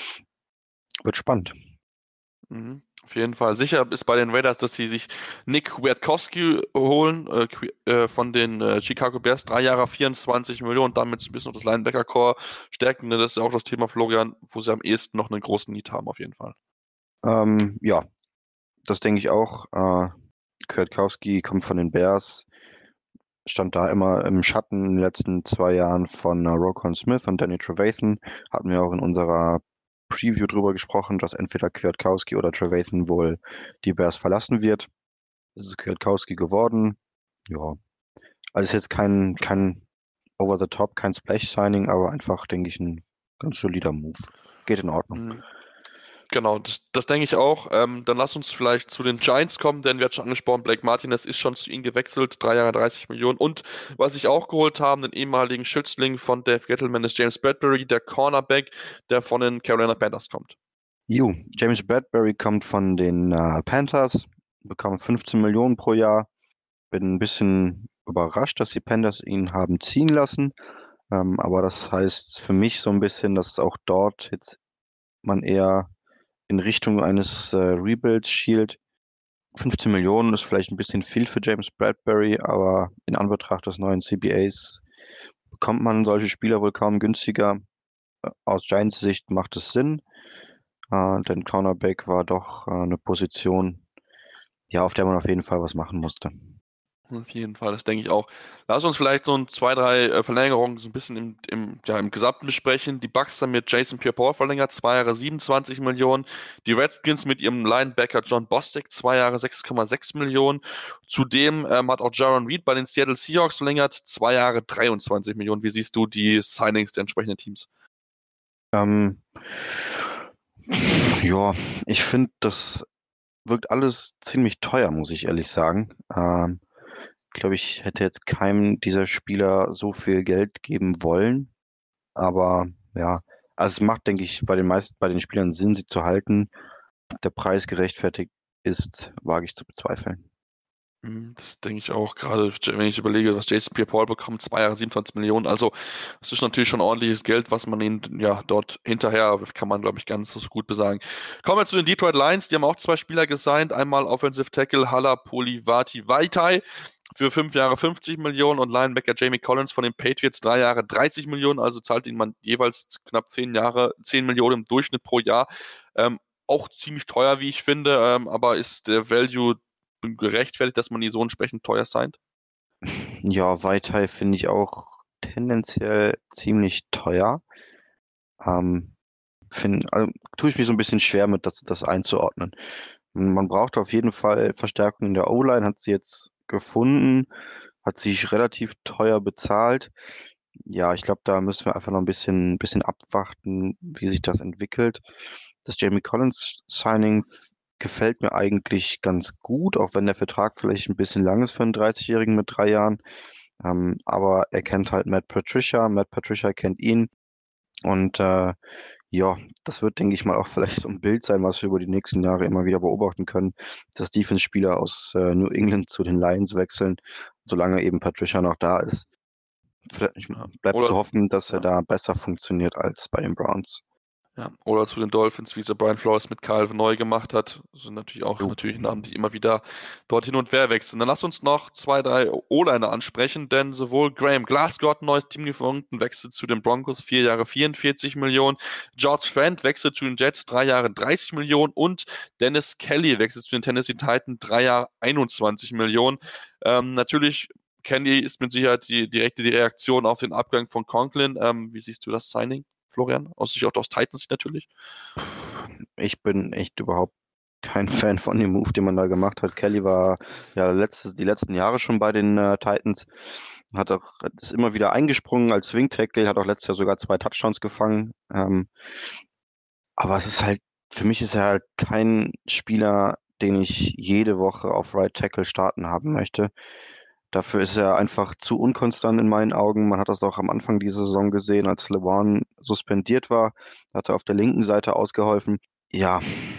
Wird spannend. Mhm. Auf jeden Fall. Sicher ist bei den Raiders, dass sie sich Nick Kwiatkowski holen äh, Qui- äh, von den äh, Chicago Bears. Drei Jahre, vierundzwanzig Millionen, damit so ein bisschen noch das Linebacker-Core stärken. Ne? Das ist ja auch das Thema, Florian, wo sie am ehesten noch einen großen Need haben, auf jeden Fall. Ähm, ja, das denke ich auch. Äh, Kwiatkowski kommt von den Bears, stand da immer im Schatten in den letzten zwei Jahren von äh, Roquan Smith und Danny Trevathan. Hatten wir auch in unserer Preview drüber gesprochen, dass entweder Kwiatkowski oder Trevathan wohl die Bears verlassen wird. Es ist Kwiatkowski geworden. Ja, also ist jetzt kein, kein Over the Top, kein Splash-Signing, aber einfach, denke ich, ein ganz solider Move. Geht in Ordnung. Mhm. Genau, das, das denke ich auch. Ähm, dann lass uns vielleicht zu den Giants kommen, denn wir hatten schon angesprochen, Blake Martinez ist schon zu ihnen gewechselt, drei Jahre, dreißig Millionen. Und was ich auch geholt haben, den ehemaligen Schützling von Dave Gettleman ist James Bradbury, der Cornerback, der von den Carolina Panthers kommt. Jo, James Bradbury kommt von den äh, Panthers, bekommt fünfzehn Millionen pro Jahr. Bin ein bisschen überrascht, dass die Panthers ihn haben ziehen lassen. Ähm, aber das heißt für mich so ein bisschen, dass auch dort jetzt man eher in Richtung eines äh, Rebuilds schielt. fünfzehn Millionen ist vielleicht ein bisschen viel für James Bradbury, aber in Anbetracht des neuen C B As bekommt man solche Spieler wohl kaum günstiger. Äh, Aus Giants Sicht macht es Sinn, äh, denn Cornerback war doch äh, eine Position, ja, auf der man auf jeden Fall was machen musste. Auf jeden Fall, das denke ich auch. Lass uns vielleicht so ein zwei, drei äh, Verlängerungen so ein bisschen im, im, ja, im Gesamten besprechen. Die Bucks haben mit Jason Pierre-Paul verlängert, zwei Jahre siebenundzwanzig Millionen. Die Redskins mit ihrem Linebacker John Bostic, zwei Jahre sechs Komma sechs Millionen. Zudem ähm, hat auch Jaron Reed bei den Seattle Seahawks verlängert, zwei Jahre dreiundzwanzig Millionen. Wie siehst du die Signings der entsprechenden Teams? Ähm, ja, ich finde, das wirkt alles ziemlich teuer, muss ich ehrlich sagen. Ähm, glaube ich, hätte jetzt keinem dieser Spieler so viel Geld geben wollen. Aber ja, also es macht, denke ich, bei den meisten, bei den Spielern Sinn, sie zu halten. Ob der Preis gerechtfertigt ist, wage ich zu bezweifeln. Hm, Das denke ich auch, gerade wenn ich überlege, was Jason Pierre-Paul bekommt, zwei Jahre siebenundzwanzig Millionen. Also, das ist natürlich schon ordentliches Geld, was man ihnen ja dort hinterher, kann man glaube ich ganz so gut besagen. Kommen wir zu den Detroit Lions, die haben auch zwei Spieler gesigned. Einmal Offensive Tackle Hala Polivati Vaitai für fünf Jahre fünfzig Millionen und Linebacker Jamie Collins von den Patriots drei Jahre dreißig Millionen. Also zahlt ihnen man jeweils knapp zehn Jahre, zehn Millionen im Durchschnitt pro Jahr. Ähm, auch ziemlich teuer, wie ich finde, ähm, aber ist der Value gerechtfertigt, dass man die so entsprechend teuer signed? Ja, Vaitai finde ich auch tendenziell ziemlich teuer. Ähm, find, also, tue ich mich so ein bisschen schwer mit, das, das einzuordnen. Man braucht auf jeden Fall Verstärkung in der O-Line, hat sie jetzt gefunden, hat sich relativ teuer bezahlt. Ja, ich glaube, da müssen wir einfach noch ein bisschen, bisschen abwarten, wie sich das entwickelt. Das Jamie Collins Signing f- gefällt mir eigentlich ganz gut, auch wenn der Vertrag vielleicht ein bisschen lang ist für einen dreißig-Jährigen mit drei Jahren. Ähm, aber er kennt halt Matt Patricia, Matt Patricia kennt ihn. Und äh, ja, das wird, denke ich mal, auch vielleicht so ein Bild sein, was wir über die nächsten Jahre immer wieder beobachten können, dass Defense-Spieler aus äh, New England zu den Lions wechseln, solange eben Patricia noch da ist. Vielleicht Ja. bleibt zu Oder, hoffen, dass er ja. da besser funktioniert als bei den Browns. Ja, oder zu den Dolphins, wie es der Brian Flores mit Calvin neu gemacht hat. Das sind natürlich auch Jo. natürlich Namen, die immer wieder dort hin und her wechseln. Dann lass uns noch zwei, drei O-Liner ansprechen, denn sowohl Graham Glasgow hat ein neues Team gefunden, wechselt zu den Broncos, vier Jahre vierundvierzig Millionen. George Fant wechselt zu den Jets, drei Jahre dreißig Millionen. Und Dennis Kelly wechselt zu den Tennessee Titans, drei Jahre einundzwanzig Millionen. Ähm, natürlich, Kelly ist mit Sicherheit die direkte die Reaktion auf den Abgang von Conklin. Ähm, wie siehst du das Signing, Florian? Aus Sicht auch aus Titans natürlich. Ich bin echt überhaupt kein Fan von dem Move, den man da gemacht hat. Kelly war ja letzte, die letzten Jahre schon bei den äh, Titans, hat auch, ist immer wieder eingesprungen als Swing Tackle, hat auch letztes Jahr sogar zwei Touchdowns gefangen. Ähm, aber es ist halt, für mich ist er halt kein Spieler, den ich jede Woche auf Right Tackle starten haben möchte. Dafür ist er einfach zu unkonstant in meinen Augen. Man hat das auch am Anfang dieser Saison gesehen, als LeBron suspendiert war, hat er auf der linken Seite ausgeholfen. Ja,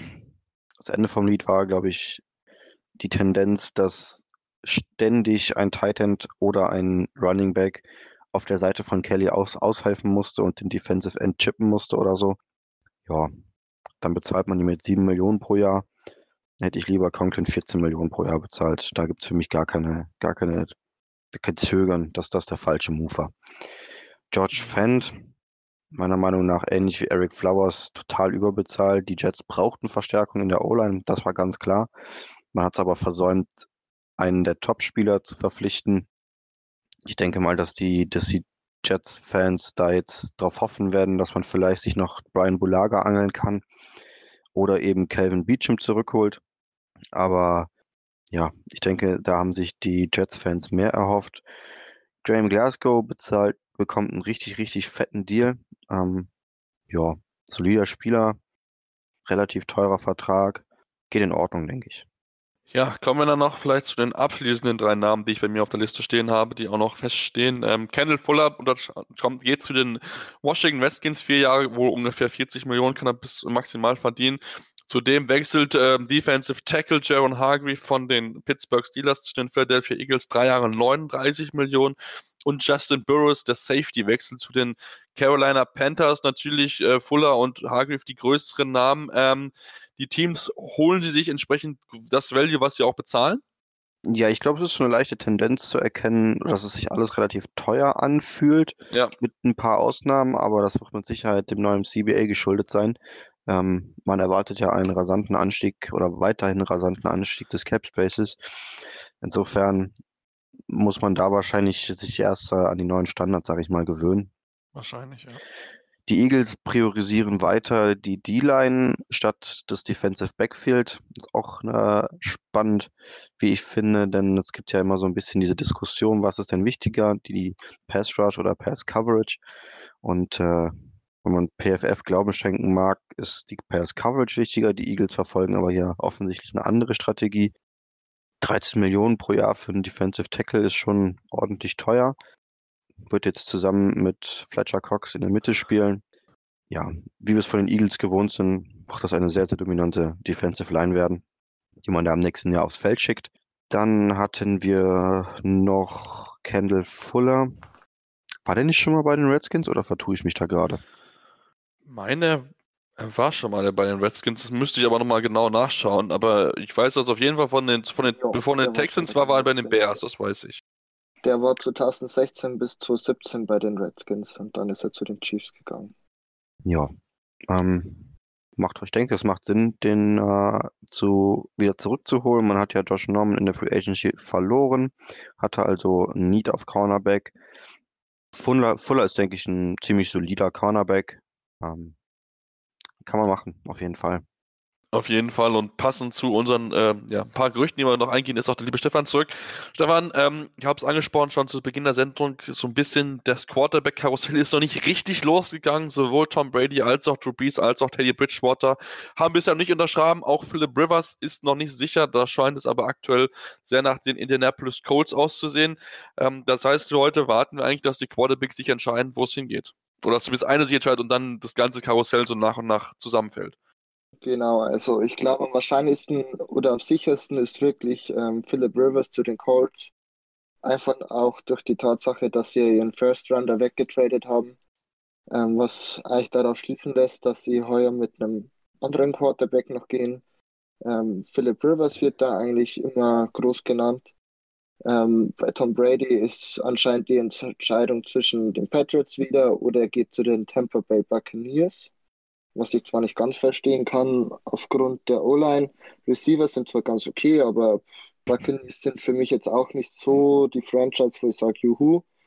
das Ende vom Lied war, glaube ich, die Tendenz, dass ständig ein Tight End oder ein Running Back auf der Seite von Kelly aus, aushelfen musste und den Defensive End chippen musste oder so. Ja, dann bezahlt man ihn mit sieben Millionen pro Jahr. Hätte ich lieber Conklin vierzehn Millionen pro Jahr bezahlt. Da gibt es für mich gar keine, gar keine, kein Zögern, dass das der falsche Move war. George Fant, meiner Meinung nach ähnlich wie Eric Flowers, total überbezahlt. Die Jets brauchten Verstärkung in der O-Line, das war ganz klar. Man hat es aber versäumt, einen der Top-Spieler zu verpflichten. Ich denke mal, dass die, dass die Jets-Fans da jetzt drauf hoffen werden, dass man vielleicht sich noch Brian Bulaga angeln kann oder eben Calvin Beachum zurückholt. Aber ja, ich denke, da haben sich die Jets-Fans mehr erhofft. Graham Glasgow bezahlt, bekommt einen richtig, richtig fetten Deal. Ähm, ja, solider Spieler, relativ teurer Vertrag. Geht in Ordnung, denke ich. Ja, kommen wir dann noch vielleicht zu den abschließenden drei Namen, die ich bei mir auf der Liste stehen habe, die auch noch feststehen. Ähm, Kendall Fuller kommt, geht zu den Washington Redskins, vier Jahre, wohl ungefähr vierzig Millionen kann er bis maximal verdienen. Zudem wechselt ähm, Defensive Tackle Jaron Hargrave von den Pittsburgh Steelers zu den Philadelphia Eagles, drei Jahre neununddreißig Millionen. Und Justin Burrows, der Safety, wechselt zu den Carolina Panthers. Natürlich äh, Fuller und Hargrave die größeren Namen. Ähm, die Teams, holen sie sich entsprechend das Value, was sie auch bezahlen? Ja, ich glaube, es ist schon eine leichte Tendenz zu erkennen, dass es sich alles relativ teuer anfühlt, Ja. mit ein paar Ausnahmen, aber das wird mit Sicherheit dem neuen C B A geschuldet sein. Ähm, man erwartet ja einen rasanten Anstieg oder weiterhin einen rasanten Anstieg des Cap Spaces. Insofern muss man da wahrscheinlich sich erst äh, an die neuen Standards, sage ich mal, gewöhnen. Wahrscheinlich, ja. Die Eagles priorisieren weiter die D-Line statt des Defensive Backfield. Ist auch äh, spannend, wie ich finde, denn es gibt ja immer so ein bisschen diese Diskussion, was ist denn wichtiger, die Pass Rush oder Pass Coverage? Und äh, wenn man P F F Glauben schenken mag, ist die Pass Coverage wichtiger. Die Eagles verfolgen aber hier offensichtlich eine andere Strategie. dreizehn Millionen pro Jahr für einen Defensive Tackle ist schon ordentlich teuer. Wird jetzt zusammen mit Fletcher Cox in der Mitte spielen. Ja, wie wir es von den Eagles gewohnt sind, wird das eine sehr, sehr dominante Defensive Line werden, die man da im nächsten Jahr aufs Feld schickt. Dann hatten wir noch Kendall Fuller. War der nicht schon mal bei den Redskins oder vertue ich mich da gerade? Meine, er war schon mal bei den Redskins, das müsste ich aber nochmal genau nachschauen, aber ich weiß, dass auf jeden Fall von den, von den, Ja, bevor der den war Texans schon war, war er bei den Redskins. Bears, das weiß ich. Der war zwanzig sechzehn bis zwanzig siebzehn bei den Redskins und dann ist er zu den Chiefs gegangen. Ja, ähm, macht, ich denke, es macht Sinn, den äh, zu, wieder zurückzuholen. Man hat ja Josh Norman in der Free Agency verloren, hatte also ein Need auf Cornerback. Fuller, Fuller ist, denke ich, ein ziemlich solider Cornerback. Ähm, kann man machen, auf jeden Fall. Auf jeden Fall und passend zu unseren äh, ja, paar Gerüchten, die wir noch eingehen, ist auch der liebe Stefan zurück. Stefan, ähm, ich habe es angesprochen schon zu Beginn der Sendung, so ein bisschen das Quarterback-Karussell ist noch nicht richtig losgegangen. Sowohl Tom Brady als auch Drew Brees als auch Teddy Bridgewater haben bisher noch nicht unterschrieben. Auch Philip Rivers ist noch nicht sicher. Da scheint es aber aktuell sehr nach den Indianapolis Colts auszusehen. Ähm, das heißt, für heute warten wir eigentlich, dass die Quarterbacks sich entscheiden, wo es hingeht. Oder zumindest eine sich entscheidet und dann das ganze Karussell so nach und nach zusammenfällt. Genau, also ich glaube, am wahrscheinlichsten oder am sichersten ist wirklich ähm, Philip Rivers zu den Colts. Einfach auch durch die Tatsache, dass sie ihren First Rounder weggetradet haben, ähm, was eigentlich darauf schließen lässt, dass sie heuer mit einem anderen Quarterback noch gehen. Ähm, Philip Rivers wird da eigentlich immer groß genannt. Ähm, bei Tom Brady ist anscheinend die Entscheidung zwischen den Patriots wieder oder er geht zu den Tampa Bay Buccaneers, was ich zwar nicht ganz verstehen kann aufgrund der O-Line. Receivers sind zwar ganz okay, aber Buccaneers sind für mich jetzt auch nicht so die Franchise, wo ich sage, juhu.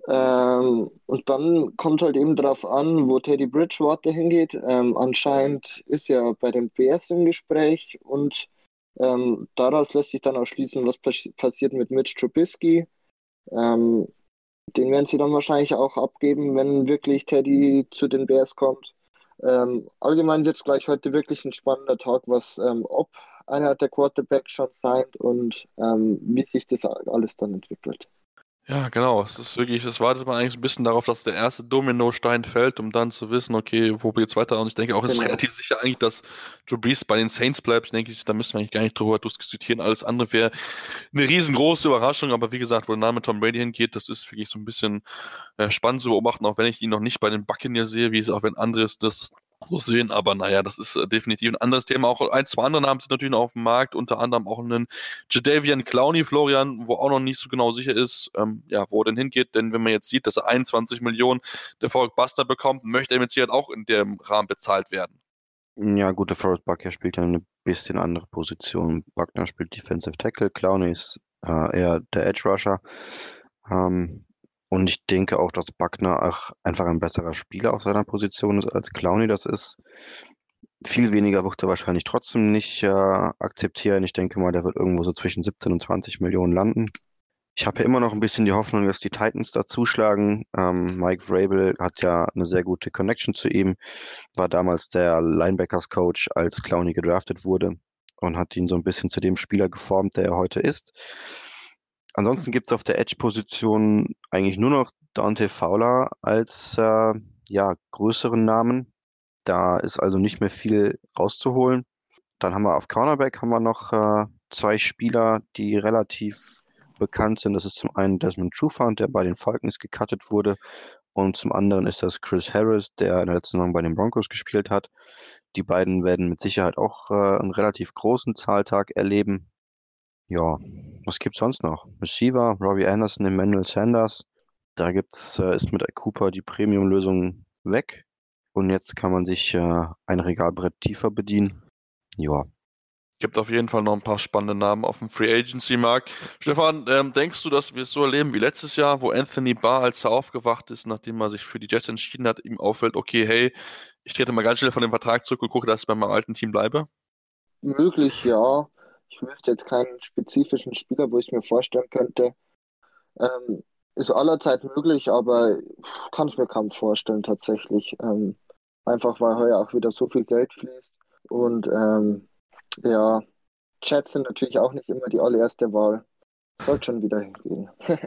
Ähm, und dann kommt halt eben darauf an, wo Teddy Bridgewater hingeht. Ähm, anscheinend ist ja bei den Bears im Gespräch und ähm, daraus lässt sich dann auch schließen, was pass passiert mit Mitch Trubisky. Ähm, den werden sie dann wahrscheinlich auch abgeben, wenn wirklich Teddy zu den Bears kommt. Ähm, allgemein wird es gleich heute wirklich ein spannender Tag, was ähm, ob einer der Quarterbacks schon signed und ähm, wie sich das alles dann entwickelt. Ja, genau. Es ist wirklich, es wartet man eigentlich so ein bisschen darauf, dass der erste Dominostein fällt, um dann zu wissen, okay, wo geht's weiter? Und ich denke auch, es ist Genau. relativ sicher eigentlich, dass Drew Brees bei den Saints bleibt. Ich denke, da müssen wir eigentlich gar nicht drüber diskutieren. Alles andere wäre eine riesengroße Überraschung. Aber wie gesagt, wo der Name Tom Brady hingeht, das ist wirklich so ein bisschen äh, spannend zu beobachten, auch wenn ich ihn noch nicht bei den Buccaneers sehe, wie es auch wenn andere das so sehen, aber naja, das ist äh, definitiv ein anderes Thema. Auch ein, zwei andere Namen sind natürlich noch auf dem Markt, unter anderem auch einen Jadeveon Clowney, Florian, wo auch noch nicht so genau sicher ist, ähm, ja, wo er denn hingeht, denn wenn man jetzt sieht, dass er einundzwanzig Millionen der Forrest Buster bekommt, möchte er mit Sicherheit auch in dem Rahmen bezahlt werden. Ja, gut, der Forrest Buckner spielt ja eine bisschen andere Position. Buckner spielt Defensive Tackle, Clowney ist äh, eher der Edge Rusher. Ähm, und ich denke auch, dass Buckner auch einfach ein besserer Spieler auf seiner Position ist, als Clowney das ist. Viel weniger wird er wahrscheinlich trotzdem nicht äh, akzeptieren. Ich denke mal, der wird irgendwo so zwischen siebzehn und zwanzig Millionen landen. Ich habe ja immer noch ein bisschen die Hoffnung, dass die Titans da zuschlagen. Ähm, Mike Vrabel hat ja eine sehr gute Connection zu ihm, war damals der Linebackers-Coach, als Clowney gedraftet wurde und hat ihn so ein bisschen zu dem Spieler geformt, der er heute ist. Ansonsten gibt es auf der Edge-Position eigentlich nur noch Dante Fowler als äh, ja, größeren Namen. Da ist also nicht mehr viel rauszuholen. Dann haben wir auf Cornerback haben wir noch äh, zwei Spieler, die relativ bekannt sind. Das ist zum einen Desmond Trufant, der bei den Falcons gecuttet wurde. Und zum anderen ist das Chris Harris, der in der letzten Saison bei den Broncos gespielt hat. Die beiden werden mit Sicherheit auch äh, einen relativ großen Zahltag erleben. Ja, was gibt's sonst noch? Receiver, Robbie Anderson, Emmanuel Sanders. Da gibt's, äh, ist mit Cooper die Premium-Lösung weg. Und jetzt kann man sich äh, ein Regalbrett tiefer bedienen. Ja. Gibt auf jeden Fall noch ein paar spannende Namen auf dem Free Agency Markt. Stefan, ähm, denkst du, dass wir es so erleben wie letztes Jahr, wo Anthony Barr, als er aufgewacht ist, nachdem er sich für die Jets entschieden hat, ihm auffällt, okay, hey, ich trete mal ganz schnell von dem Vertrag zurück und gucke, dass ich bei meinem alten Team bleibe? Möglich, ja. Ich wüsste jetzt keinen spezifischen Spieler, wo ich es mir vorstellen könnte. Ähm, ist allerzeit möglich, aber kann es mir kaum vorstellen tatsächlich. Ähm, einfach weil heuer auch wieder so viel Geld fließt. Und ähm, ja, Chats sind natürlich auch nicht immer die allererste Wahl. Sollte schon wieder hingehen.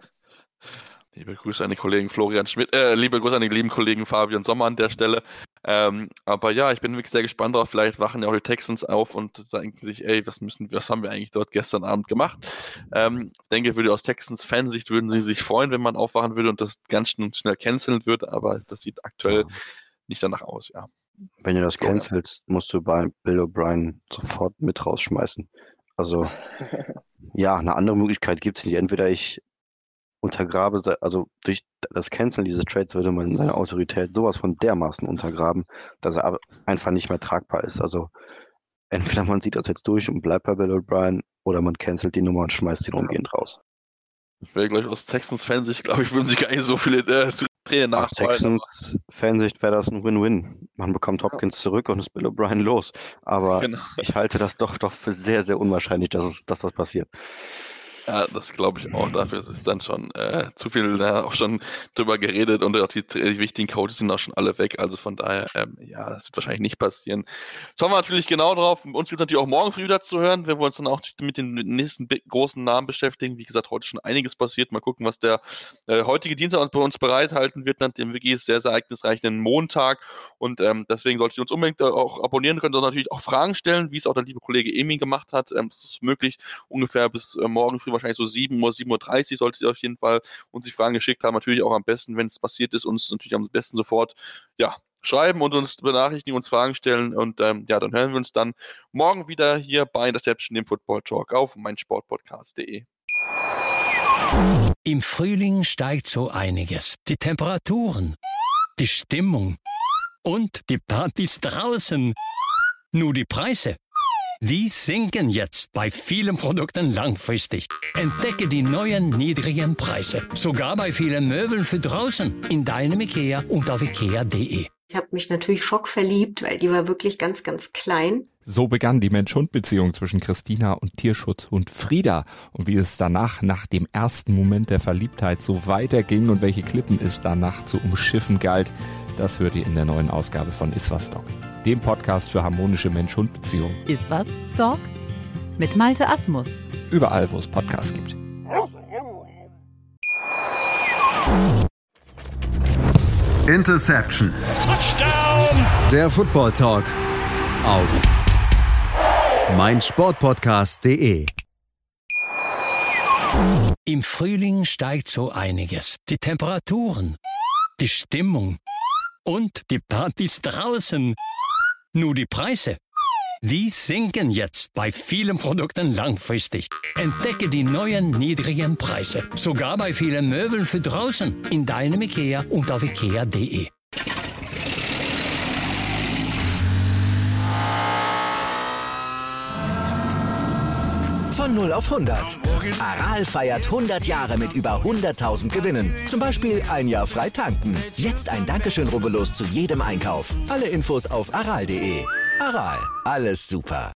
Liebe Grüße an den Kollegen Florian Schmidt, äh, liebe Grüße an den lieben Kollegen Fabian Sommer an der Stelle. Ähm, aber ja, ich bin wirklich sehr gespannt drauf. Vielleicht wachen ja auch die Texans auf und denken sich, ey, was müssen, was haben wir eigentlich dort gestern Abend gemacht? Ähm, ich denke, würde aus Texans Fansicht würden sie sich freuen, wenn man aufwachen würde und das ganz schnell, schnell canceln würde, aber das sieht aktuell Ja. nicht danach aus, ja. Wenn du das Florian. cancelst, musst du bei Bill O'Brien sofort mit rausschmeißen. Also, ja, eine andere Möglichkeit gibt es nicht. Entweder ich untergrabe, se- also durch das Canceln dieses Trades würde man seine Autorität sowas von dermaßen untergraben, dass er aber einfach nicht mehr tragbar ist. Also, entweder man sieht das jetzt durch und bleibt bei Bill O'Brien oder man cancelt die Nummer und schmeißt ihn umgehend raus. Ich wäre, glaube ich, aus Texans Fansicht, glaube ich, würden sich gar nicht so viele äh, Tränen Aus nachfallen. Texans Fansicht wäre das ein Win-Win. Man bekommt Hopkins zurück und ist Bill O'Brien los. Aber Genau. ich halte das doch doch für sehr, sehr unwahrscheinlich, dass, es, dass das passiert. Ja, das glaube ich auch. Dafür ist es dann schon äh, zu viel da auch schon drüber geredet und auch die, die wichtigen Coaches sind auch schon alle weg. Also von daher, ähm, ja, das wird wahrscheinlich nicht passieren. Schauen wir natürlich genau drauf. Uns wird natürlich auch morgen früh wieder zu hören, wenn wir uns dann auch mit den nächsten großen Namen beschäftigen. Wie gesagt, heute schon einiges passiert. Mal gucken, was der äh, heutige Dienstag bei uns bereithalten wird, nach dem wirklich sehr, sehr ereignisreichen Montag. Und ähm, deswegen solltet ihr uns unbedingt auch abonnieren. Könnt ihr natürlich auch Fragen stellen, wie es auch der liebe Kollege Emin gemacht hat. Ähm, das ist möglich, ungefähr bis äh, morgen früh wahrscheinlich so sieben Uhr, sieben Uhr dreißig solltet ihr auf jeden Fall uns die Fragen geschickt haben. Natürlich auch am besten, wenn es passiert ist, uns natürlich am besten sofort ja, schreiben und uns benachrichtigen, uns Fragen stellen und ähm, ja, dann hören wir uns dann morgen wieder hier bei Interception, dem Football Talk auf meinsportpodcast punkt de. Im Frühling steigt so einiges. Die Temperaturen, die Stimmung und die Partys draußen. Nur die Preise, Die sinken jetzt bei vielen Produkten langfristig. Entdecke die neuen niedrigen Preise. Sogar bei vielen Möbeln für draußen. In deinem IKEA und auf ikea punkt de. Ich habe mich natürlich schockverliebt, weil die war wirklich ganz, ganz klein. So begann die Mensch-Hund-Beziehung zwischen Christina und Tierschutzhund Frieda. Und wie es danach, nach dem ersten Moment der Verliebtheit, so weiterging und welche Klippen es danach zu umschiffen galt, das hört ihr in der neuen Ausgabe von Iswas Dog, dem Podcast für harmonische Mensch-Hund-Beziehungen. Iswas Dog? Mit Malte Asmus. Überall, wo es Podcasts gibt. Interception. Touchdown! Der Football Talk auf meinsportpodcast punkt de. Im Frühling steigt so einiges. Die Temperaturen, die Stimmung und die Partys draußen. Nur die Preise, die sinken jetzt bei vielen Produkten langfristig. Entdecke die neuen niedrigen Preise. Sogar bei vielen Möbeln für draußen. In deinem IKEA und auf ikea punkt de. Von null auf hundert. Aral feiert hundert Jahre mit über hunderttausend Gewinnen. Zum Beispiel ein Jahr frei tanken. Jetzt ein Dankeschön, rubbellos zu jedem Einkauf. Alle Infos auf aral punkt de. Aral, alles super.